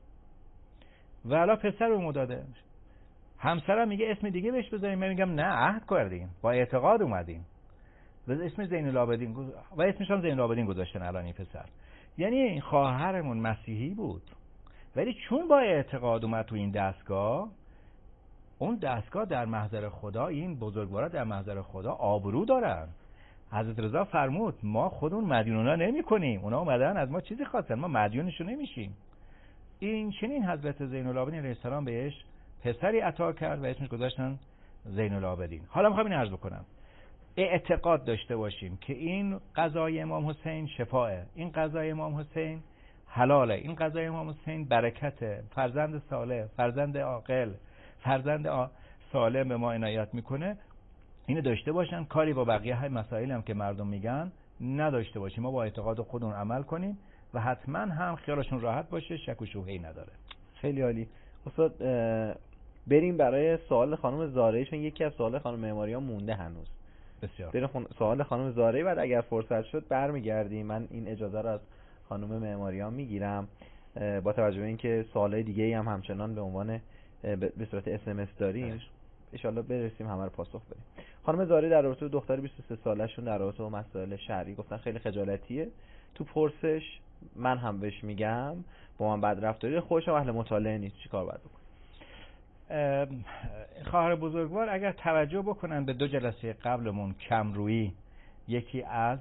و حالا پسر رو داده، همسرم میگه اسم دیگه بهش بذاریم، من میگم نه عهد کردیم با اعتقاد اومدیم و اسمش زین العابدین و اسمش هم زین العابدین گذاشتن الان این پسر. یعنی خواهرمون مسیحی بود ولی چون با اعتقاد اومد تو این دستگاه، اون دستگاه در محضر خدا، این بزرگوارا در محضر خدا آبرو دارن. حضرت رضا فرمود ما خودمون مدیونونا نمی کنیم، اونا اومدن از ما چیزی خواستن، ما مدیونشون نمیشیم. این چنین حضرت زین العابدین علیه السلام بهش پسری عطا کرد و اسمش گذاشتن زین العابدین. حالا میخوام این عرض بکنم، اعتقاد داشته باشیم که این قضای امام حسین شفاعه، این قضای امام حسین حلاله، این قضای امام حسین برکته، فرزند صالح، فرزند عاقل، فرزند سالم به ما عنایت میکنه. اینو داشته باشن، کاری با بقیه های مسائل هم که مردم میگن نداشته باشیم. ما با اعتقاد خودمون عمل کنیم و حتما هم خیالشون راحت باشه، شک و شبهه‌ای نداره. خیلی عالی. استاد بریم برای سوال خانم زارعی، چون یکی از سوال خانم معماری ها مونده هنوز. بسیار. بریم سوال خانم زارعی، بعد اگر فرصت شد برمیگردیم. من این اجازه رو از خانم معماری ها میگیرم با توجه به اینکه سوالای دیگه‌ای هم همچنان به عنوان به صورت SMS داریم، ان شاءالله برسیم همه رو پاسخ بدیم. خانم زارعی در رابطه با دختر 23 سالشون در رابطه با مسائل شرعی گفتن خیلی خجالتیه تو پرسش. من هم بهش میگم با من بد رفتاری، خودش هم اهل مطالعه نیست، چیکار باید بکنه؟ خواهر بزرگوار اگر توجه بکنن به 2 جلسه قبلمون کمرویی، یکی از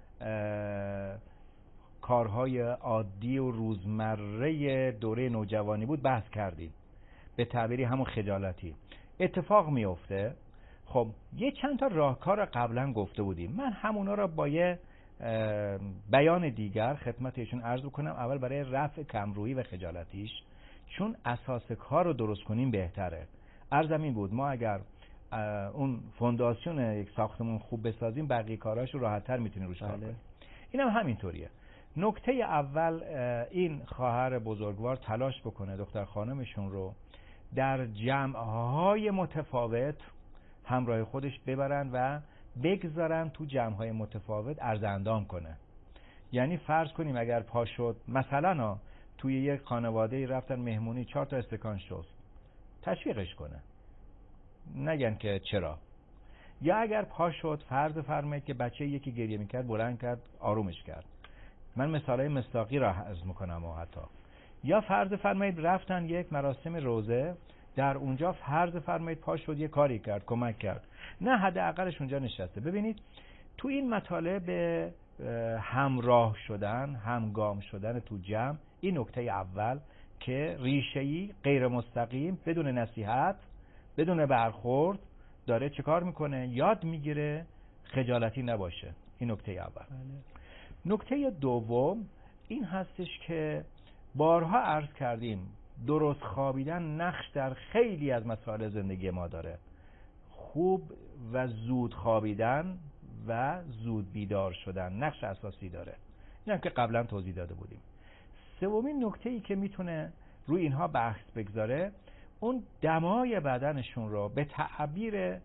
کارهای عادی و روزمره دوره نوجوانی بود، بحث کردیم به تعبیری همون خجالتی. اتفاق میفته. خب یه چند تا راهکار قبلا گفته بودیم، من همونا را با یه بیان دیگر خدمت ایشون عرض کنم. اول برای رفع کمرویی و خجالتیش، چون اساس کار رو درست کنیم بهتره. عرضم این بود ما اگر اون فونداسیون یک ساختمون خوب بسازیم بقیه کاراش رو راحت‌تر میتونیم روش کار کنیم. اینم همینطوریه. نکته اول این خواهر بزرگوار تلاش بکنه دختر خانمشون رو در جمع‌های متفاوت همراه خودش ببرن و بگذارن تو جمع‌های متفاوت عرض اندام کنه. یعنی فرض کنیم اگر پا شد مثلا توی یک خانواده رفتن مهمونی 4 تا استکان شست، تشویقش کنه، نگن که چرا. یا اگر پا شد فرض فرمایید که بچه یکی گریه میکرد بلند کرد آرومش کرد، من مثالای مصداقی را عرض میکنم و حتی یا فرض فرمایید رفتن یک مراسم روزه، در اونجا فرض فرمایید پا شد یه کاری کرد، کمک کرد، نه حداقلش اونجا نشسته. ببینید تو این مطالب همراه شدن، همگام شدن تو جمع، این نکته اول که ریشه‌ای غیر مستقیم بدون نصیحت بدون برخورد داره چه کار میکنه؟ یاد میگیره خجالتی نباشه. این نکته اول. نکته دوم این هستش که بارها عرض کردیم درست خوابیدن نقش در خیلی از مسائل زندگی ما داره. خوب و زود خوابیدن و زود بیدار شدن نقش اساسی داره. این هم که قبلا توضیح داده بودیم. سومین نکته‌ای که میتونه روی اینها بحث بگذاره اون دمای بدنشون رو به تعبیر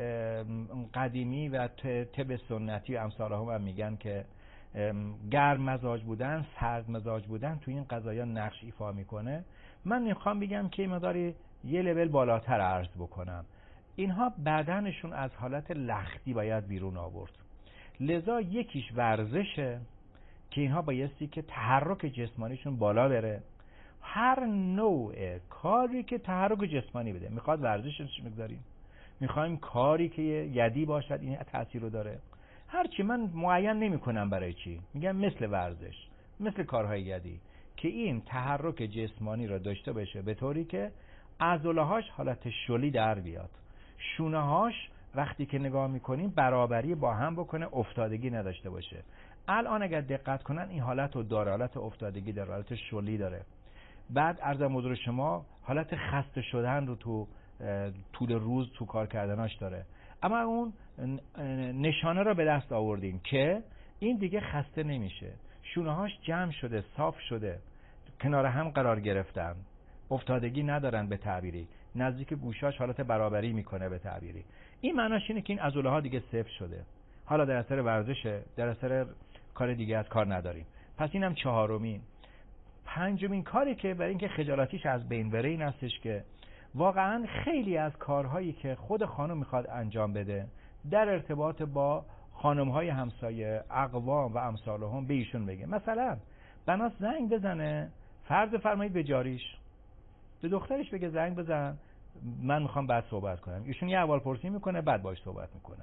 قدیمی و طب سنتی و امثال هم میگن که گرم مزاج بودن، سرد مزاج بودن تو این قضایا نقش ایفا میکنه. من میخوام بگم که مقداری یه لول بالاتر عرض بکنم. اینها بدنشون از حالت لختی باید بیرون آورد. لذا یکیش ورزشه که اینها بایستی که تحرک جسمانیشون بالا بره. هر نوع کاری که تحرک جسمانی بده، میخواد ورزشش بگذاریم، میخوایم کاری که یدی باشد این تأثیر رو داره، هرچی من معین نمی کنم برای چی، میگم مثل ورزش، مثل کارهای یدی که این تحرک جسمانی را داشته باشه به طوری که عضله‌هاش حالت شلی در بیاد، شونه‌هاش وقتی که نگاه میکنیم برابری با هم بکنه، افتادگی نداشته باشه. الان اگر دقت کنن این حالت رو داره، حالت افتادگی داره، حالت شلی داره. بعد عرضم حضور شما حالت خسته شدن رو تو طول روز تو کار کردناش داره. اما اون نشانه رو به دست آوردیم که این دیگه خسته نمیشه، شونه‌هاش جمع شده، صاف شده، کنار هم قرار گرفتن، افتادگی ندارن به تعبیری، نزدیک گوشاش حالت برابری میکنه به تعبیری. این معناش اینه که این عضله ها دیگه صفر شده. حالا در اثر ورزشه، در اثر کار دیگه از کار نداریم. پس اینم چهارمین. پنجمین کاری که برای اینکه خجالتیش از بین بره این هستش که واقعا خیلی از کارهایی که خود خانم میخواد انجام بده در ارتباط با خانمهای همسایه، اقوام و امثالهم به ایشون بگه. مثلا بناس زنگ بزنه، فرض فرمایید به جاریش، به دخترش بگه زنگ بزن من میخوام بعد صحبت کنم. ایشون یه اول پرسی میکنه، بعد باش صحبت میکنه.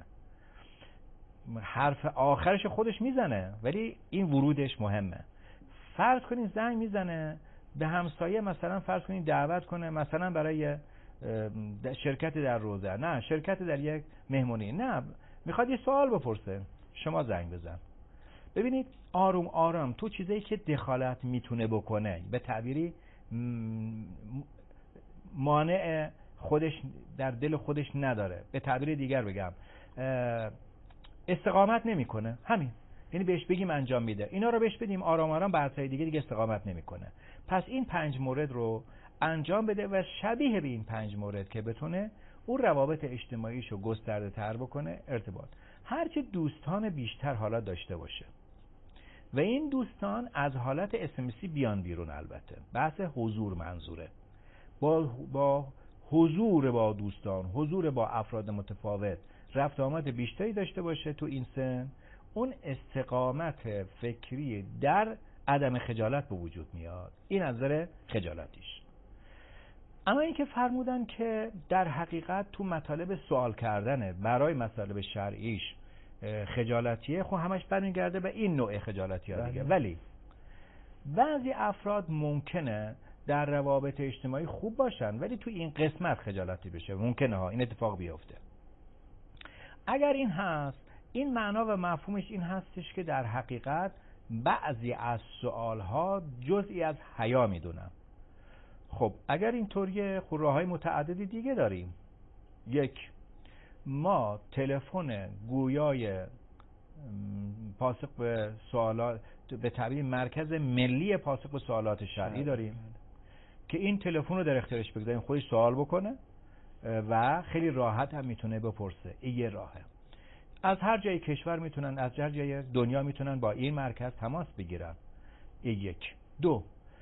حرف آخرش خودش میزنه ولی این ورودش مهمه. فرض کنید زنگ میزنه به همسایه، مثلا فرض کنید دعوت کنه مثلا برای شرکت در روزه، نه شرکت در یک مهمونی، نه میخواد یه سوال بپرسه، شما زنگ بزن. ببینید آروم آروم تو چیزایی که دخالت میتونه بکنه، به تعبیری مانع خودش در دل خودش نداره، به تعبیر دیگر بگم استقامت نمیکنه، همین، یعنی بهش بگیم انجام میده، اینا رو بهش بدیم آرام آرام، بعدهای دیگه استقامت نمیکنه. پس این 5 مورد رو انجام بده و شبیه به این 5 مورد که بتونه اون روابط اجتماعیشو گسترده تر بکنه، ارتباط هرچه دوستان بیشتر حالا داشته باشه و این دوستان از حالت اسمسی بیان بیرون. البته بحث حضور منظوره، با حضور با دوستان، حضور با افراد متفاوت، رفت آمد بیشتری داشته باشه تو این سن، اون استقامت فکری در عدم خجالت به وجود میاد. این از نظر خجالتیش. اما این که فرمودن که در حقیقت تو مطالب سوال کردنه برای مطالب شرعیش خجالتیه، خب همش برمیگرده به این نوع خجالتی ها دیگه. ولی بعضی افراد ممکنه در روابط اجتماعی خوب باشن ولی تو این قسمت خجالتی بشه، ممکنه ها این اتفاق بیفته. اگر این هست، این معنا و مفهومش این هستش که در حقیقت بعضی از سوالها جزئی از حیا میدونن. خب اگر اینطوریه، خب راههای متعددی دیگه داریم. یک، ما تلفن گویای پاسخ به سوالات، به تعبیر مرکز ملی پاسخ به سوالات شرعی داریم که این تلفن رو در اختیارش بگذاریم، خودش سوال بکنه و خیلی راحت هم میتونه بپرسه. این یه راهه. از هر جای کشور میتونن، از هر جای دنیا میتونن با این مرکز تماس بگیرن. یک. دو،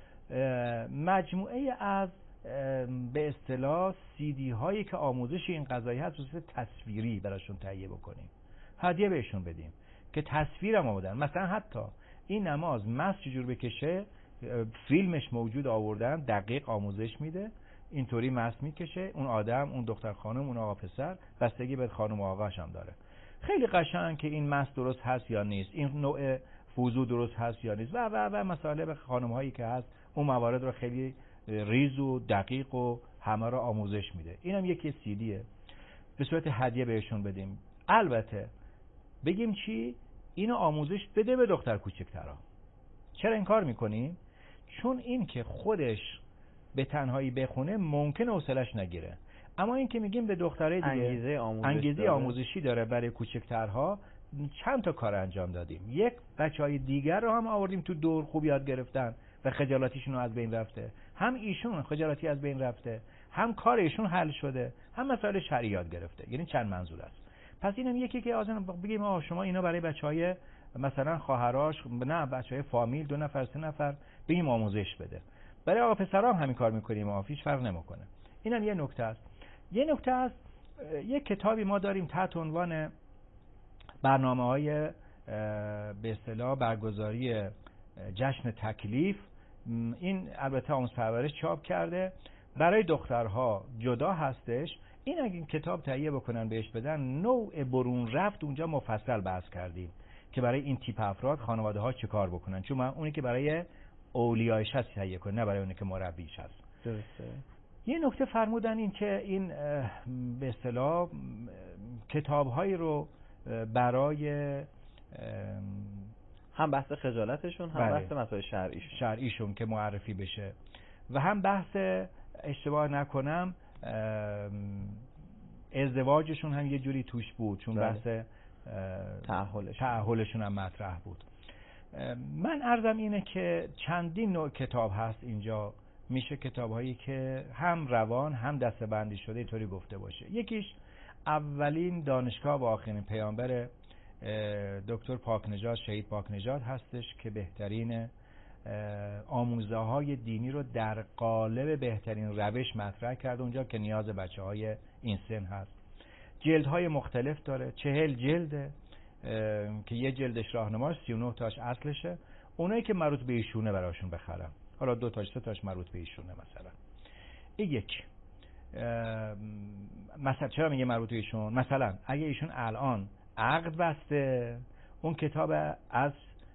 مجموعه از به اصطلاح CD هایی که آموزش این قضایی هست به صورت تصویری براشون تهیه بکنیم، هدیه بهشون بدیم که تصویرم آوردن. مثلا حتی این نماز مس چجور بکشه فیلمش موجود، آوردن دقیق آموزش میده، اینطوری مس میکشه اون آدم، اون دختر خانم، اون آقا پسر، بستگی به خانم و آقاش هم داره. خیلی قشنگ که این مس درست هست یا نیست، این نوع وضو درست هست یا نیست و مسائل به خانم هایی که هست اون موارد رو خیلی ریز و دقیق و همه رو آموزش میده. اینم یکی CDه به صورت هدیه بهشون بدیم. البته بگیم چی؟ اینو آموزش بده به دختر کوچکترها. چرا این کار میکنیم؟ چون این که خودش به تنهایی بخونه ممکنه حوصله‌اش نگیره، اما این که میگیم به دختره دیگه انگیزه آموزشی داره برای کوچکترها. چند تا کار انجام دادیم. یک، بچهای دیگر رو هم آوردیم تو دور، خوب یاد گرفتن و خجالتیشون رو از بین رفته، هم ایشون خجالتی از بین رفته، هم کارشون حل شده، هم مسائل شرعی یاد گرفته. یعنی چند منظور است. پس اینم یکی که آزن بگیم شما اینا برای بچهای مثلا خواهراش، نه بچهای فامیل 2 نفر 3 نفر بگیم آموزش بده. برای آقا پسرا هم همین کار میکنیم، آفیش فرق نمیکنه. اینم یه نکته است. یه نکته است، یک کتابی ما داریم تحت عنوان برنامه‌های به اصطلاح برگزاری جشن تکلیف. این البته آموزش پرورش چاپ کرده، برای دخترها جدا هستش. این اگه این کتاب تهیه بکنن بهش بدن، نوع برون رفت اونجا مفصل بحث کردیم که برای این تیپ افراد خانواده ها چه کار بکنن، چون من اونی که برای اولیایش هست تهیه کنه، نه برای اونی که مربیش هست. درسته. یه نکته فرمودن این که این به اصطلاح کتاب‌هایی رو برای هم بحث خجالتشون، هم بحث مسائل شرعیشون که معرفی بشه، و هم بحث اشتباه نکنم ازدواجشون هم یه جوری توش بود، چون بحث تأهلشون هم مطرح بود. من عرضم اینه که چندین نوع کتاب هست اینجا. میشه کتاب هایی که هم روان هم دسته‌بندی شده اینطوری گفته باشه. یکیش اولین دانشگاه و آخرین پیامبر دکتر پاکنژاد، شهید پاکنژاد هستش که بهترین آموزه های دینی رو در قالب بهترین روش مطرح کرده اونجا که نیاز بچه های این سن هست. جلدهای مختلف داره، 40 جلده که یه جلدش راهنماست، 39 تاش اصلشه. اونایی که مربوط به ایشونه براشون بخرم، حالا 2 تاش 3 تاش مربوط به ایشونه. مثلا این یک مثلا چرا میگه مربوط به ایشون؟ مثلا اگه ایشون الان عقد بسته، اون کتاب از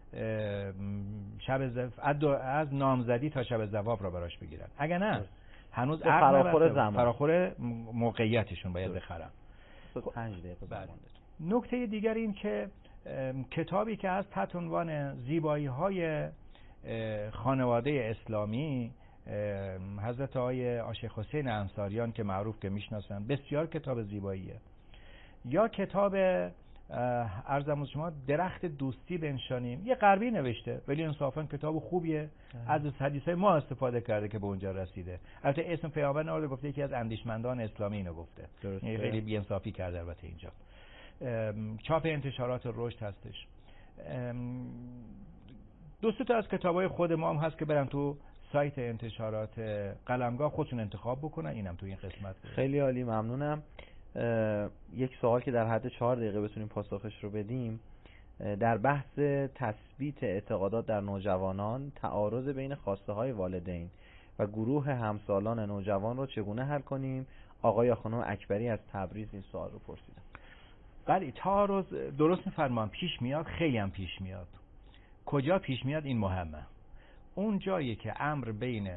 از نامزدی تا شب زفاف را براش بگیرن. اگه نه هنوز فراخور موقعیتشون باید بخرن. 5 دقیقه زمان. نکته دیگر این که کتابی که از تحت عنوان زیبایی‌های خانواده اسلامی حضرت آقای عاشق حسین انصاریان که معروف که میشناسن، بسیار کتاب زیباییه. یا کتاب عرضم شما درخت دوستی بنشانیم، یه غربی نوشته ولی انصافا کتاب خوبیه، از حدیثای ما استفاده کرده که به اونجا رسیده. البته اسم پیامبر نورده، گفته یکی از اندیشمندان اسلامی اینو گفته، خیلی بی‌انصافی کرده البته اینجا. چاپ انتشارات رشد هستش. 2 تا از کتابای خود ما هم هست که برن تو سایت انتشارات قلمگاه خودشون انتخاب بکنن، اینم تو این قسمت. خیلی عالی، ممنونم. یک سوال که در حد 4 دقیقه بتونیم پاسخش رو بدیم، در بحث تثبیت اعتقادات در نوجوانان، تعارض بین خواسته های والدین و گروه همسالان نوجوان رو چگونه حل کنیم؟ آقای یا خانم اکبری از تبریز این سوال رو پرسیدن. بله، تعارض درست می‌فرمان، پیش میاد، خیلی هم پیش میاد. کجا پیش میاد این مهمه. اون جایی که امر بین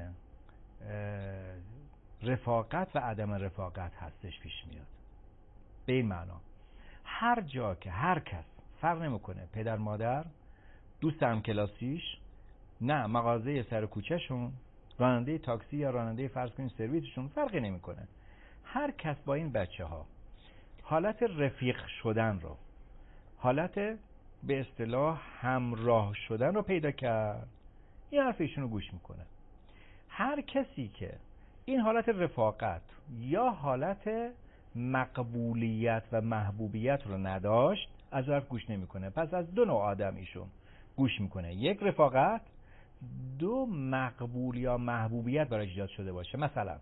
رفاقت و عدم رفاقت هستش پیش میاد. به این معنا هر جا که هر کس فرق نمیکنه، پدر مادر، دوست همکلاسیش، نه مغازه سر کوچه‌شون، راننده تاکسی یا راننده فرض کنید سرویسشون، فرقی نمیکنه، هر کس با این بچه‌ها حالت رفیق شدن رو، حالت به اصطلاح همراه شدن رو پیدا کرد، این حرف ایشون رو گوش میکنه. هر کسی که این حالت رفاقت یا حالت مقبولیت و محبوبیت رو نداشت، از حرف گوش نمیکنه. پس از دو نوع آدم ایشون گوش میکنه: یک رفاقت، دو مقبول یا محبوبیت براش ایجاد شده باشه. مثلا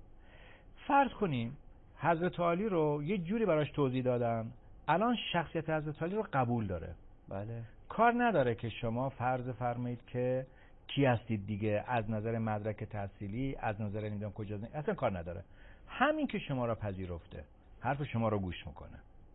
فرض کنیم حضرت علی رو یه جوری براش توضیح دادن، الان شخصیت حضرت علی رو قبول داره. بله. کار نداره که شما فرض فرمایید که کی هستید دیگه، از نظر مدرک تحصیلی، از نظر نمیدونم کجا، اصلا کار نداره. همین که شما را پذیرفته، حرف شما رو گوش میکنه.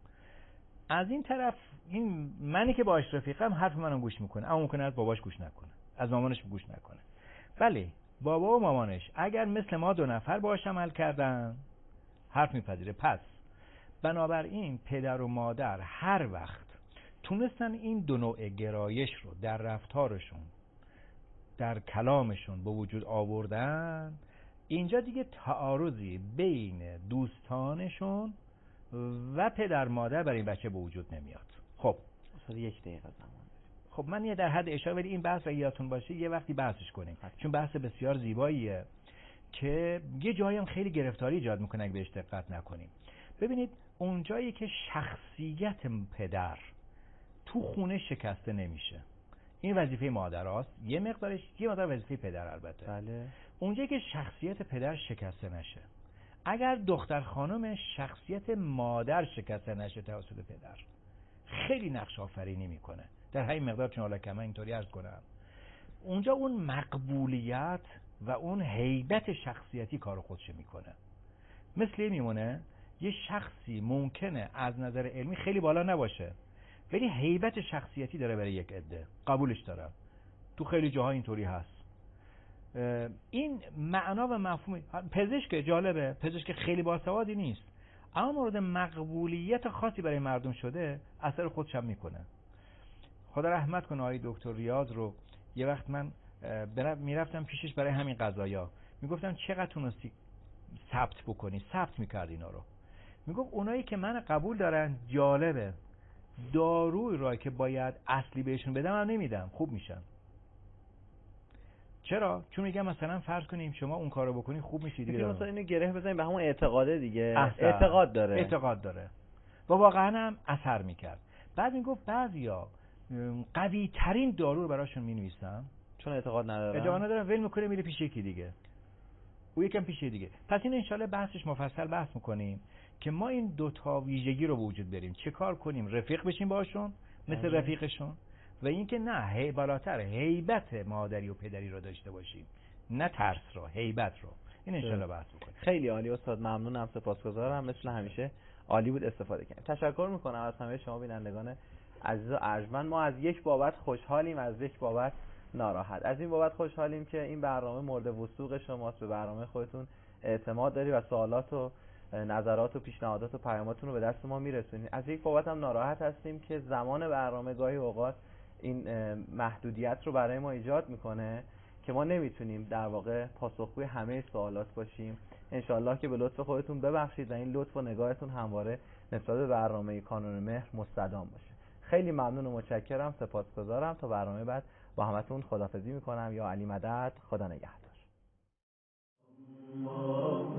از این طرف این منی که باهاش رفیقم حرف منو گوش میکنه، اما ممکنه از باباش گوش نکنه، از مامانش گوش نکنه. ولی بابا و مامانش اگر مثل ما دو نفر باهاش عمل کردن، حرف میپذیره. پس بنابراین پدر و مادر هر وقت تونستن این دو نوع گرایش رو در رفتارشون، در کلامشون به وجود آوردن، اینجا دیگه تعارضی بین دوستانشون و پدر مادر برای این بچه به وجود نمیاد. خب یک دقیقه زمان. خب من یه در حد اشاره، ولی این بحث اگه یادتون باشه یه وقتی بحثش کنیم، چون بحث بسیار زیباییه که یه جایی هم خیلی گرفتاری ایجاد میکنه اگه بهش دقت نکنیم. ببینید اون جایی که شخصیت پدر تو خونه شکسته نمیشه، این وظیفه مادر هاست، یه مقدارش یه مقدار وظیفه پدر البته. بله. اونجایی که شخصیت پدر شکسته نشه، اگر دختر خانم شخصیت مادر شکسته نشه توسط پدر، خیلی نقش آفرینی میکنه. در همین مقدار چون حالا کما اینطوری عرض کنم، اونجا اون مقبولیت و اون هیبت شخصیتی کار خودش میکنه. مثل این میمونه یه شخصی ممکنه از نظر علمی خیلی بالا نباشه، ولی هیبت شخصیتی داره برای یک عده، قبولش دارم. تو خیلی جاها اینطوری هست. این معنا و مفهوم پزشک جالبه، پزشک خیلی باسوادی نیست، اما مورد مقبولیت خاصی برای مردم شده، اثر خودش هم میکنه. خدا رحمت کنه آقای دکتر ریاض رو، یه وقت من میرفتم پیشش برای همین قضایا، میگفتم چقدر تونستی ثبت بکنی؟ ثبت میکرد اینا رو. میگفت اونایی که من قبول دارن، جالبه، داروی را که باید اصلی بهشون بدم هم نمیدم، خوب میشن. چرا؟ چون میگم مثلا فرض کنیم شما اون کارو بکنی خوب میشی دیگه. مثلا اینو گره بزنیم به همون اعتقاده دیگه. اعتقاد داره و واقعا هم اثر میکرد. بعد میگفت بعضیا قوی ترین دارو رو براشون مینویسم چون اعتقاد ندارن، ول میکنه میره پیش یکی دیگه، او یکم پیش دیگه. پس این انشالله بحثش مفصل بحث میکنیم که ما این دوتا ویژگی رو به وجود بریم، چه کار کنیم رفیق بشیم باشون مثل رفیقشون، و اینکه نه بالاتر هیبت مادری و پدری رو داشته باشیم، نه ترس رو، هیبت رو. این انشالله بحث میکنیم. خیلی عالی استاد، ممنونم، سپاسگزارم، مثل همیشه عالی بود، استفاده کردیم. تشکر میکنم از همه شما بینندگان عزیز و ارجمند. ما از یک بابت خوشحالیم، از یک بابت ناراحت. از این بابت خوشحالیم که این برنامه مورد وثوق شماست، به برنامه خودتون اعتماد داری و سوالات و نظرات و پیشنهادات و پیاماتون رو به دست ما میرسونید. از یک بابت هم ناراحت هستیم که زمان برنامه گاهی اوقات این محدودیت رو برای ما ایجاد میکنه که ما نمیتونیم در واقع پاسخگوی همه سوالات باشیم. انشالله که به لطف خودتون ببخشید و این لطف و نگاهتون همواره نسبت به برنامه کانون مهر مستدام باشه. خیلی ممنون و متشکرم، سپاسگزارم. تا برنامه بعد با همتون خداحافظی میکنم. یا علی مدد، خدا نگهدار.